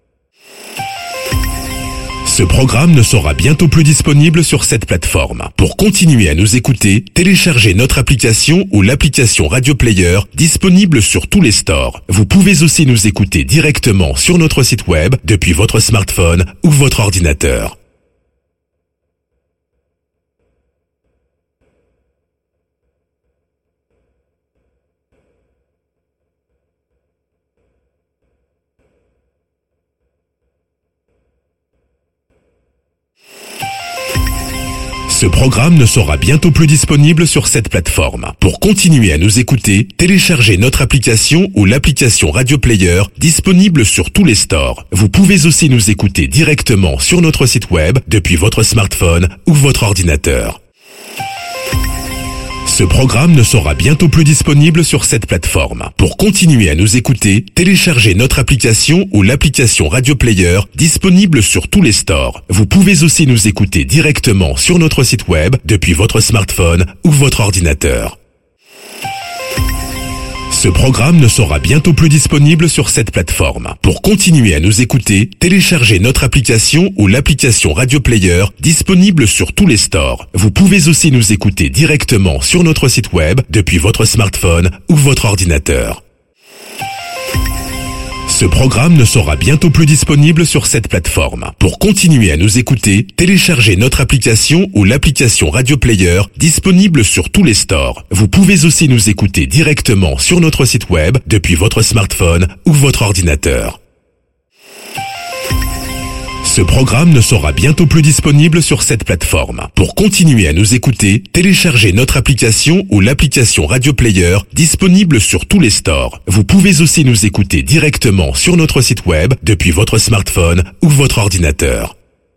Speaker 1: Ce programme ne sera bientôt plus disponible sur cette plateforme. Pour continuer à nous écouter, téléchargez notre application ou l'application Radio Player disponible sur tous les stores. Vous pouvez aussi nous écouter directement sur notre site web depuis votre smartphone ou votre ordinateur. Ce programme ne sera bientôt plus disponible sur cette plateforme. Pour continuer à nous écouter, téléchargez notre application ou l'application Radio Player disponible sur tous les stores. Vous pouvez aussi nous écouter directement sur notre site web depuis votre smartphone ou votre ordinateur. Ce programme ne sera bientôt plus disponible sur cette plateforme. Pour continuer à nous écouter, téléchargez notre application ou l'application Radio Player disponible sur tous les stores. Vous pouvez aussi nous écouter directement sur notre site web depuis votre smartphone ou votre ordinateur. Ce programme ne sera bientôt plus disponible sur cette plateforme. Pour continuer à nous écouter, téléchargez notre application ou l'application Radio Player disponible sur tous les stores. Vous pouvez aussi nous écouter directement sur notre site web depuis votre smartphone ou votre ordinateur. Ce programme ne sera bientôt plus disponible sur cette plateforme. Pour continuer à nous écouter, téléchargez notre application ou l'application Radio Player disponible sur tous les stores. Vous pouvez aussi nous écouter directement sur notre site web depuis votre smartphone ou votre ordinateur. Ce programme ne sera bientôt plus disponible sur cette plateforme. Pour continuer à nous écouter, téléchargez notre application ou l'application Radio Player disponible sur tous les stores. Vous pouvez aussi nous écouter directement sur notre site web depuis votre smartphone ou votre ordinateur.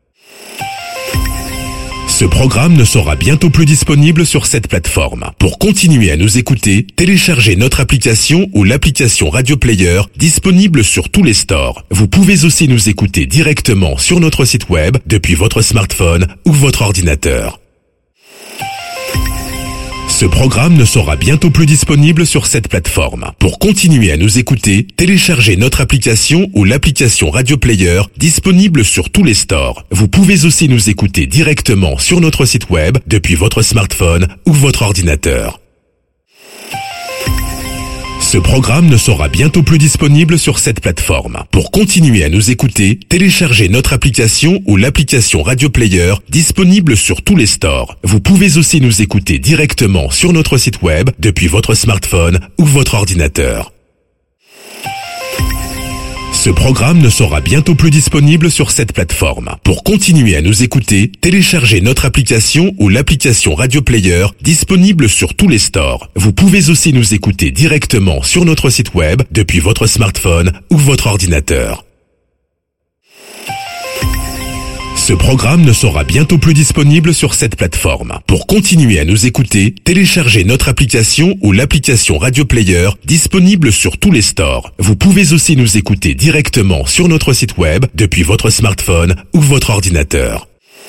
Speaker 1: Ce programme ne sera bientôt plus disponible sur cette plateforme. Pour continuer à nous écouter, téléchargez notre application ou l'application Radio Player disponible sur tous les stores. Vous pouvez aussi nous écouter directement sur notre site web depuis votre smartphone ou votre ordinateur. Ce programme ne sera bientôt plus disponible sur cette plateforme. Pour continuer à nous écouter, téléchargez notre application ou l'application Radio Player disponible sur tous les stores. Vous pouvez aussi nous écouter directement sur notre site web depuis votre smartphone ou votre ordinateur. Ce programme ne sera bientôt plus disponible sur cette plateforme. Pour continuer à nous écouter, téléchargez notre application ou l'application Radio Player disponible sur tous les stores. Vous pouvez aussi nous écouter directement sur notre site web depuis votre smartphone ou votre ordinateur. Ce programme ne sera bientôt plus disponible sur cette plateforme. Pour continuer à nous écouter, téléchargez notre application ou l'application Radio Player disponible sur tous les stores. Vous pouvez aussi nous écouter directement sur notre site web depuis votre smartphone ou votre ordinateur. Ce programme ne sera bientôt plus disponible sur cette plateforme. Pour continuer à nous écouter, téléchargez notre application ou l'application Radio Player disponible sur tous les stores. Vous pouvez aussi nous écouter directement sur notre site web depuis votre smartphone ou votre ordinateur.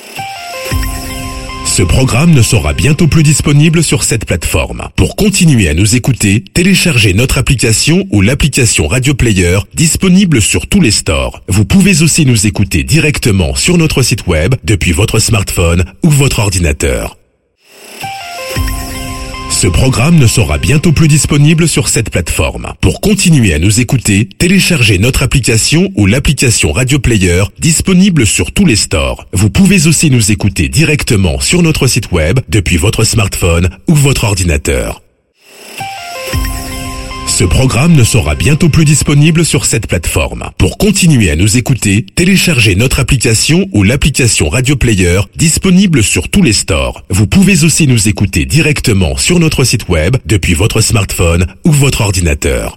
Speaker 1: Ce programme ne sera bientôt plus disponible sur cette plateforme. Pour continuer à nous écouter, téléchargez notre application ou l'application Radio Player disponible sur tous les stores. Vous pouvez aussi nous écouter directement sur notre site web depuis votre smartphone ou votre ordinateur. Ce programme ne sera bientôt plus disponible sur cette plateforme. Pour continuer à nous écouter, téléchargez notre application ou l'application Radio Player disponible sur tous les stores. Vous pouvez aussi nous écouter directement sur notre site web depuis votre smartphone ou votre ordinateur. Ce programme ne sera bientôt plus disponible sur cette plateforme. Pour continuer à nous écouter, téléchargez notre application ou l'application Radio Player disponible sur tous les stores. Vous pouvez aussi nous écouter directement sur notre site web depuis votre smartphone ou votre ordinateur.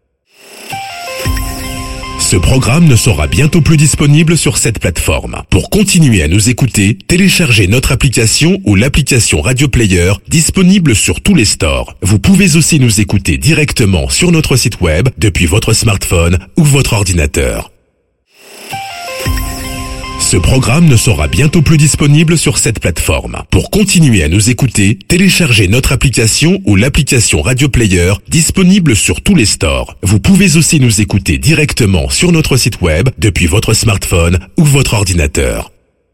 Speaker 1: Ce programme ne sera bientôt plus disponible sur cette plateforme. Pour continuer à nous écouter, téléchargez notre application ou l'application Radio Player disponible sur tous les stores. Vous pouvez aussi nous écouter directement sur notre site web depuis votre smartphone ou votre ordinateur. Ce programme ne sera bientôt plus disponible sur cette plateforme. Pour continuer à nous écouter, téléchargez notre application ou l'application Radio Player disponible sur tous les stores. Vous pouvez aussi nous écouter directement sur notre site web depuis votre smartphone ou votre ordinateur.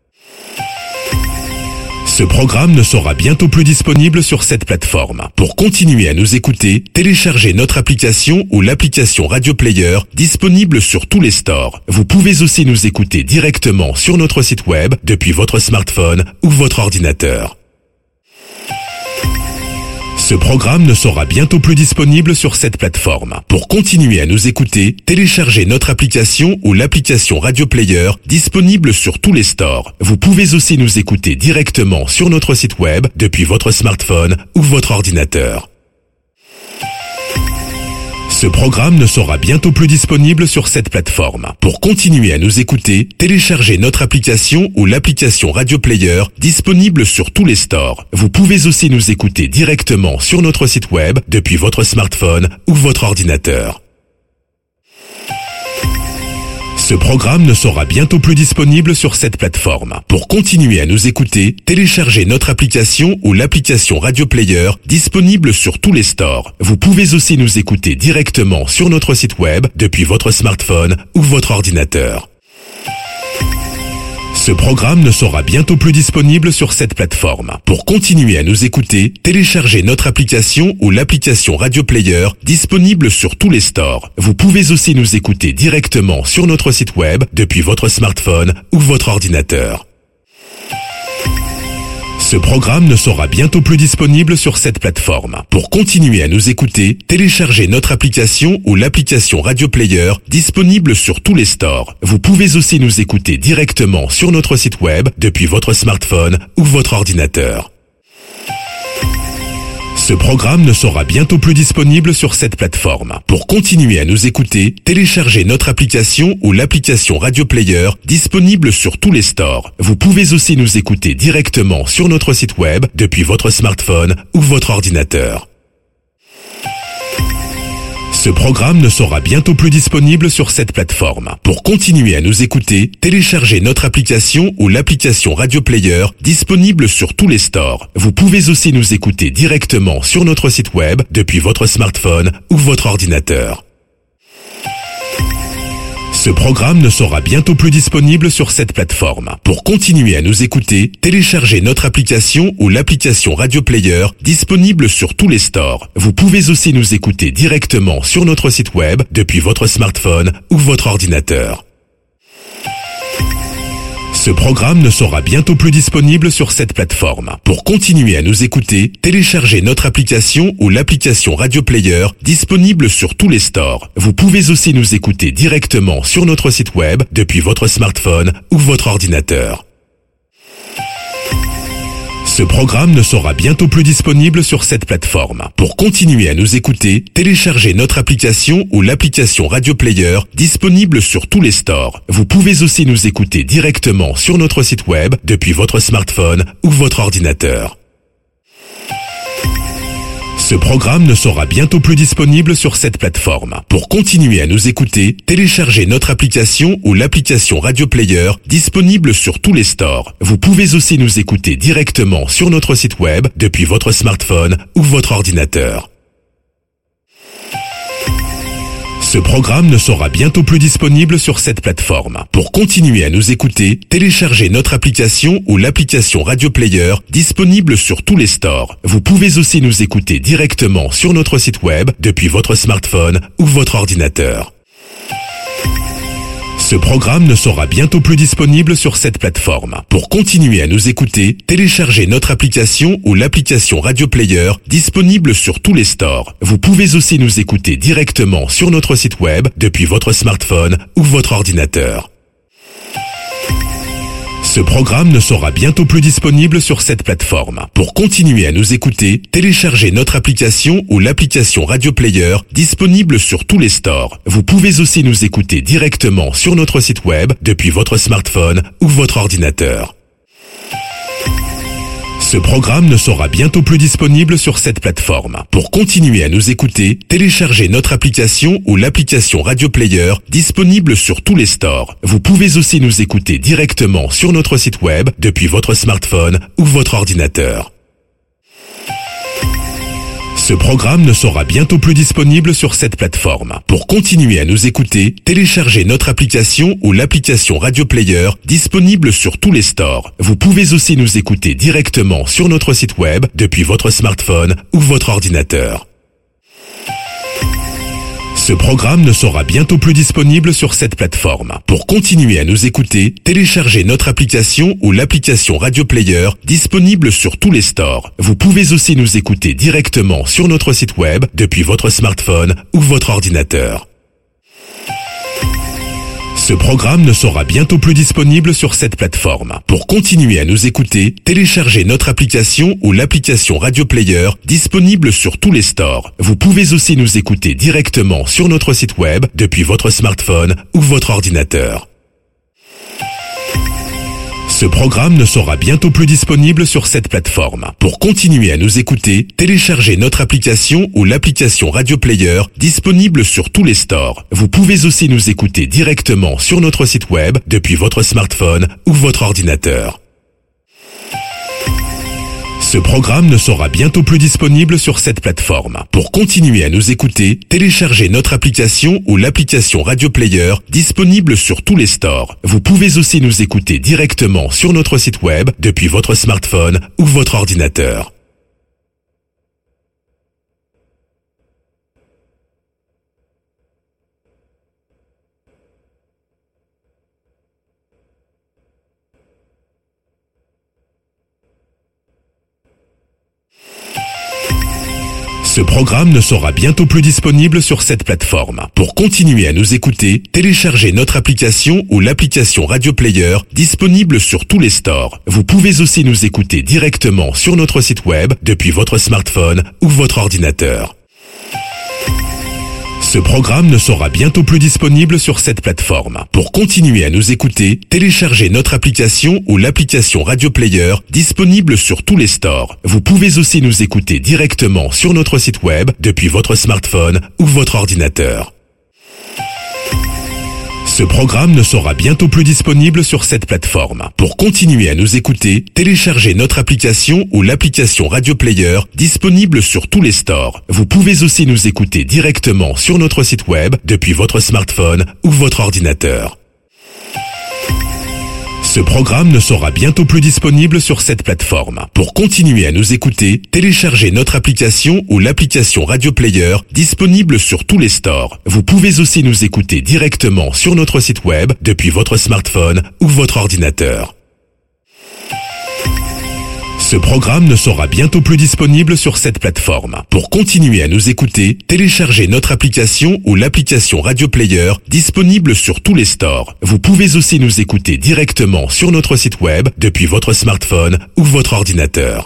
Speaker 1: Ce programme ne sera bientôt plus disponible sur cette plateforme. Pour continuer à nous écouter, téléchargez notre application ou l'application Radio Player disponible sur tous les stores. Vous pouvez aussi nous écouter directement sur notre site web depuis votre smartphone ou votre ordinateur. Ce programme ne sera bientôt plus disponible sur cette plateforme. Pour continuer à nous écouter, téléchargez notre application ou l'application Radio Player disponible sur tous les stores. Vous pouvez aussi nous écouter directement sur notre site web depuis votre smartphone ou votre ordinateur. Ce programme ne sera bientôt plus disponible sur cette plateforme. Pour continuer à nous écouter, téléchargez notre application ou l'application Radio Player disponible sur tous les stores. Vous pouvez aussi nous écouter directement sur notre site web depuis votre smartphone ou votre ordinateur. Ce programme ne sera bientôt plus disponible sur cette plateforme. Pour continuer à nous écouter, téléchargez notre application ou l'application Radio Player disponible sur tous les stores. Vous pouvez aussi nous écouter directement sur notre site web depuis votre smartphone ou votre ordinateur. Ce programme ne sera bientôt plus disponible sur cette plateforme. Pour continuer à nous écouter, téléchargez notre application ou l'application Radio Player disponible sur tous les stores. Vous pouvez aussi nous écouter directement sur notre site web depuis votre smartphone ou votre ordinateur. Ce programme ne sera bientôt plus disponible sur cette plateforme. Pour continuer à nous écouter, téléchargez notre application ou l'application Radio Player disponible sur tous les stores. Vous pouvez aussi nous écouter directement sur notre site web depuis votre smartphone ou votre ordinateur. Ce programme ne sera bientôt plus disponible sur cette plateforme. Pour continuer à nous écouter, téléchargez notre application ou l'application Radio Player disponible sur tous les stores. Vous pouvez aussi nous écouter directement sur notre site web depuis votre smartphone ou votre ordinateur. Ce programme ne sera bientôt plus disponible sur cette plateforme. Pour continuer à nous écouter, téléchargez notre application ou l'application Radio Player disponible sur tous les stores. Vous pouvez aussi nous écouter directement sur notre site web depuis votre smartphone ou votre ordinateur. Ce programme ne sera bientôt plus disponible sur cette plateforme. Pour continuer à nous écouter, téléchargez notre application ou l'application Radio Player disponible sur tous les stores. Vous pouvez aussi nous écouter directement sur notre site web depuis votre smartphone ou votre ordinateur. Ce programme ne sera bientôt plus disponible sur cette plateforme. Pour continuer à nous écouter, téléchargez notre application ou l'application Radio Player disponible sur tous les stores. Vous pouvez aussi nous écouter directement sur notre site web depuis votre smartphone ou votre ordinateur. Ce programme ne sera bientôt plus disponible sur cette plateforme. Pour continuer à nous écouter, téléchargez notre application ou l'application Radio Player disponible sur tous les stores. Vous pouvez aussi nous écouter directement sur notre site web depuis votre smartphone ou votre ordinateur. Ce programme ne sera bientôt plus disponible sur cette plateforme. Pour continuer à nous écouter, téléchargez notre application ou l'application Radio Player disponible sur tous les stores. Vous pouvez aussi nous écouter directement sur notre site web depuis votre smartphone ou votre ordinateur. Ce programme ne sera bientôt plus disponible sur cette plateforme. Pour continuer à nous écouter, téléchargez notre application ou l'application Radio Player disponible sur tous les stores. Vous pouvez aussi nous écouter directement sur notre site web depuis votre smartphone ou votre ordinateur. Ce programme ne sera bientôt plus disponible sur cette plateforme. Pour continuer à nous écouter, téléchargez notre application ou l'application Radio Player disponible sur tous les stores. Vous pouvez aussi nous écouter directement sur notre site web depuis votre smartphone ou votre ordinateur. Ce programme ne sera bientôt plus disponible sur cette plateforme. Pour continuer à nous écouter, téléchargez notre application ou l'application Radio Player disponible sur tous les stores. Vous pouvez aussi nous écouter directement sur notre site web depuis votre smartphone ou votre ordinateur. Ce programme ne sera bientôt plus disponible sur cette plateforme. Pour continuer à nous écouter, téléchargez notre application ou l'application Radio Player disponible sur tous les stores. Vous pouvez aussi nous écouter directement sur notre site web depuis votre smartphone ou votre ordinateur. Ce programme ne sera bientôt plus disponible sur cette plateforme. Pour continuer à nous écouter, téléchargez notre application ou l'application Radio Player disponible sur tous les stores. Vous pouvez aussi nous écouter directement sur notre site web depuis votre smartphone ou votre ordinateur. Ce programme ne sera bientôt plus disponible sur cette plateforme. Pour continuer à nous écouter, téléchargez notre application ou l'application Radio Player disponible sur tous les stores. Vous pouvez aussi nous écouter directement sur notre site web depuis votre smartphone ou votre ordinateur. Ce programme ne sera bientôt plus disponible sur cette plateforme. Pour continuer à nous écouter, téléchargez notre application ou l'application Radio Player disponible sur tous les stores. Vous pouvez aussi nous écouter directement sur notre site web depuis votre smartphone ou votre ordinateur. Ce programme ne sera bientôt plus disponible sur cette plateforme. Pour continuer à nous écouter, téléchargez notre application ou l'application Radio Player disponible sur tous les stores. Vous pouvez aussi nous écouter directement sur notre site web depuis votre smartphone ou votre ordinateur. Ce programme ne sera bientôt plus disponible sur cette plateforme. Pour continuer à nous écouter, téléchargez notre application ou l'application Radio Player disponible sur tous les stores. Vous pouvez aussi nous écouter directement sur notre site web depuis votre smartphone ou votre ordinateur. Ce programme ne sera bientôt plus disponible sur cette plateforme. Pour continuer à nous écouter, téléchargez notre application ou l'application Radio Player disponible sur tous les stores. Vous pouvez aussi nous écouter directement sur notre site web depuis votre smartphone ou votre ordinateur. Ce programme ne sera bientôt plus disponible sur cette plateforme. Pour continuer à nous écouter, téléchargez notre application ou l'application Radio Player disponible sur tous les stores. Vous pouvez aussi nous écouter directement sur notre site web depuis votre smartphone ou votre ordinateur. Ce programme ne sera bientôt plus disponible sur cette plateforme. Pour continuer à nous écouter, téléchargez notre application ou l'application Radio Player disponible sur tous les stores. Vous pouvez aussi nous écouter directement sur notre site web depuis votre smartphone ou votre ordinateur. Ce programme ne sera bientôt plus disponible sur cette plateforme. Pour continuer à nous écouter, téléchargez notre application ou l'application Radio Player disponible sur tous les stores. Vous pouvez aussi nous écouter directement sur notre site web depuis votre smartphone ou votre ordinateur. Ce programme ne sera bientôt plus disponible sur cette plateforme. Pour continuer à nous écouter, téléchargez notre application ou l'application Radio Player disponible sur tous les stores. Vous pouvez aussi nous écouter directement sur notre site web depuis votre smartphone ou votre ordinateur.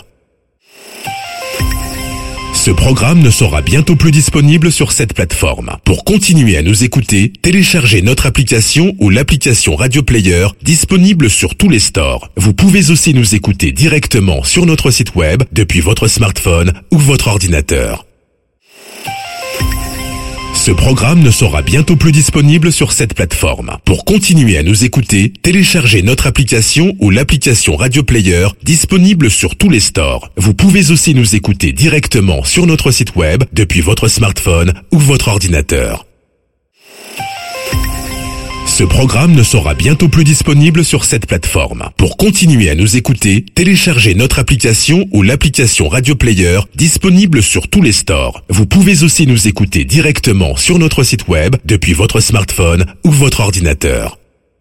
Speaker 1: Ce programme ne sera bientôt plus disponible sur cette plateforme. Pour continuer à nous écouter, téléchargez notre application ou l'application Radio Player disponible sur tous les stores. Vous pouvez aussi nous écouter directement sur notre site web depuis votre smartphone ou votre ordinateur. Ce programme ne sera bientôt plus disponible sur cette plateforme. Pour continuer à nous écouter, téléchargez notre application ou l'application Radio Player disponible sur tous les stores. Vous pouvez aussi nous écouter directement sur notre site web depuis votre smartphone ou votre ordinateur. Ce programme ne sera bientôt plus disponible sur cette plateforme. Pour continuer à nous écouter, téléchargez notre application ou l'application Radio Player disponible sur tous les stores. Vous pouvez aussi nous écouter directement sur notre site web depuis votre smartphone ou votre ordinateur.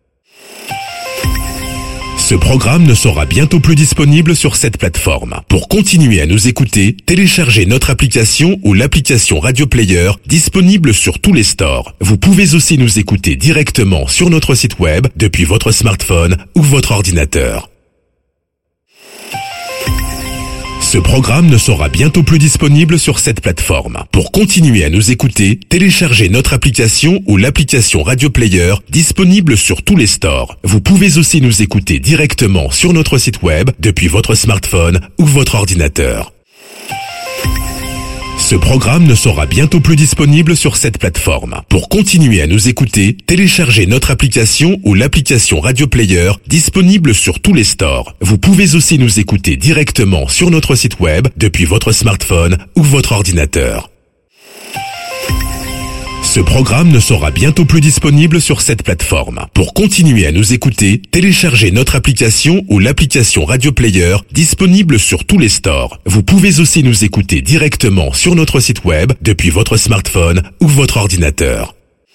Speaker 1: Ce programme ne sera bientôt plus disponible sur cette plateforme. Pour continuer à nous écouter, téléchargez notre application ou l'application Radio Player disponible sur tous les stores. Vous pouvez aussi nous écouter directement sur notre site web depuis votre smartphone ou votre ordinateur. Ce programme ne sera bientôt plus disponible sur cette plateforme. Pour continuer à nous écouter, téléchargez notre application ou l'application Radio Player disponible sur tous les stores. Vous pouvez aussi nous écouter directement sur notre site web depuis votre smartphone ou votre ordinateur. Ce programme ne sera bientôt plus disponible sur cette plateforme. Pour continuer à nous écouter, téléchargez notre application ou l'application Radio Player disponible sur tous les stores. Vous pouvez aussi nous écouter directement sur notre site web depuis votre smartphone ou votre ordinateur. Ce programme ne sera bientôt plus disponible sur cette plateforme. Pour continuer à nous écouter, téléchargez notre application ou l'application Radio Player disponible sur tous les stores. Vous pouvez aussi nous écouter directement sur notre site web depuis votre smartphone ou votre ordinateur.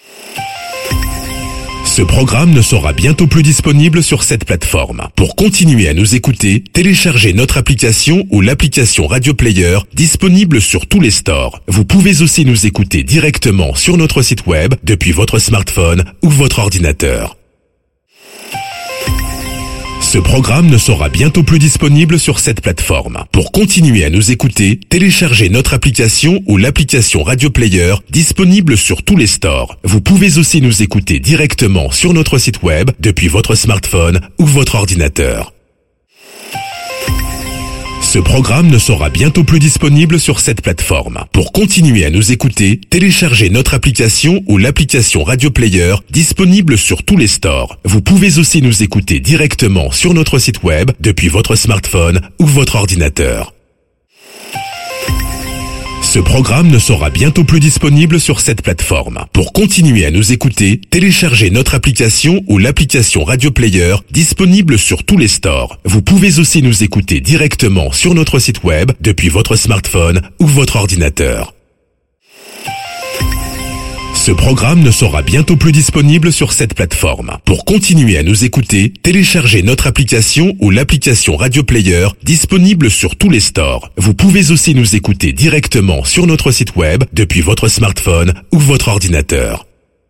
Speaker 1: Ce programme ne sera bientôt plus disponible sur cette plateforme. Pour continuer à nous écouter, téléchargez notre application ou l'application Radio Player disponible sur tous les stores. Vous pouvez aussi nous écouter directement sur notre site web depuis votre smartphone ou votre ordinateur. Ce programme ne sera bientôt plus disponible sur cette plateforme. Pour continuer à nous écouter, téléchargez notre application ou l'application Radio Player disponible sur tous les stores. Vous pouvez aussi nous écouter directement sur notre site web depuis votre smartphone ou votre ordinateur. Ce programme ne sera bientôt plus disponible sur cette plateforme. Pour continuer à nous écouter, téléchargez notre application ou l'application Radio Player disponible sur tous les stores. Vous pouvez aussi nous écouter directement sur notre site web depuis votre smartphone ou votre ordinateur. Ce programme ne sera bientôt plus disponible sur cette plateforme. Pour continuer à nous écouter, téléchargez notre application ou l'application Radio Player disponible sur tous les stores. Vous pouvez aussi nous écouter directement sur notre site web depuis votre smartphone ou votre ordinateur. Ce programme ne sera bientôt plus disponible sur cette plateforme. Pour continuer à nous écouter, téléchargez notre application ou l'application Radio Player disponible sur tous les stores. Vous pouvez aussi nous écouter directement sur notre site web depuis votre smartphone ou votre ordinateur.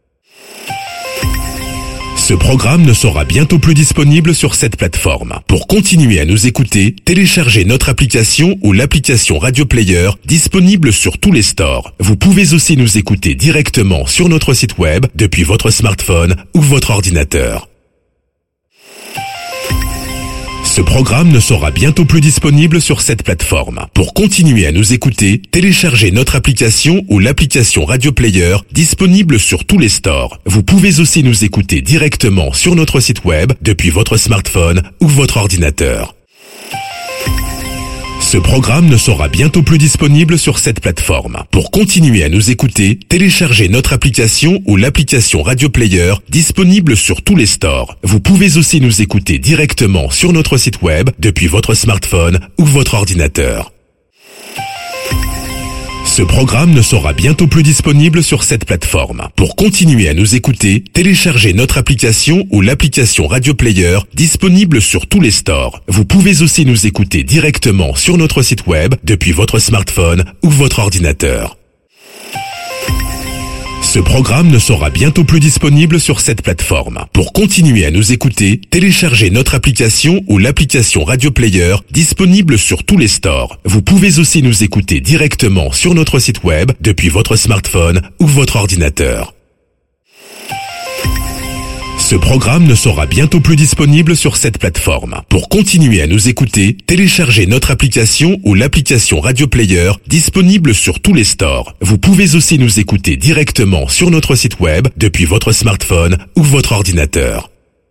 Speaker 1: Ce programme ne sera bientôt plus disponible sur cette plateforme. Pour continuer à nous écouter, téléchargez notre application ou l'application Radio Player disponible sur tous les stores. Vous pouvez aussi nous écouter directement sur notre site web depuis votre smartphone ou votre ordinateur. Ce programme ne sera bientôt plus disponible sur cette plateforme. Pour continuer à nous écouter, téléchargez notre application ou l'application Radio Player disponible sur tous les stores. Vous pouvez aussi nous écouter directement sur notre site web depuis votre smartphone ou votre ordinateur. Ce programme ne sera bientôt plus disponible sur cette plateforme. Pour continuer à nous écouter, téléchargez notre application ou l'application Radio Player disponible sur tous les stores. Vous pouvez aussi nous écouter directement sur notre site web depuis votre smartphone ou votre ordinateur. Ce programme ne sera bientôt plus disponible sur cette plateforme. Pour continuer à nous écouter, téléchargez notre application ou l'application Radio Player disponible sur tous les stores. Vous pouvez aussi nous écouter directement sur notre site web depuis votre smartphone ou votre ordinateur. Ce programme ne sera bientôt plus disponible sur cette plateforme. Pour continuer à nous écouter, téléchargez notre application ou l'application Radio Player disponible sur tous les stores. Vous pouvez aussi nous écouter directement sur notre site web depuis votre smartphone ou votre ordinateur. Ce programme ne sera bientôt plus disponible sur cette plateforme. Pour continuer à nous écouter, téléchargez notre application ou l'application Radio Player disponible sur tous les stores. Vous pouvez aussi nous écouter directement sur notre site web depuis votre smartphone ou votre ordinateur.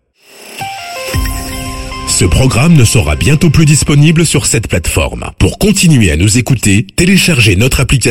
Speaker 1: Ce programme ne sera bientôt plus disponible sur cette plateforme. Pour continuer à nous écouter, téléchargez notre application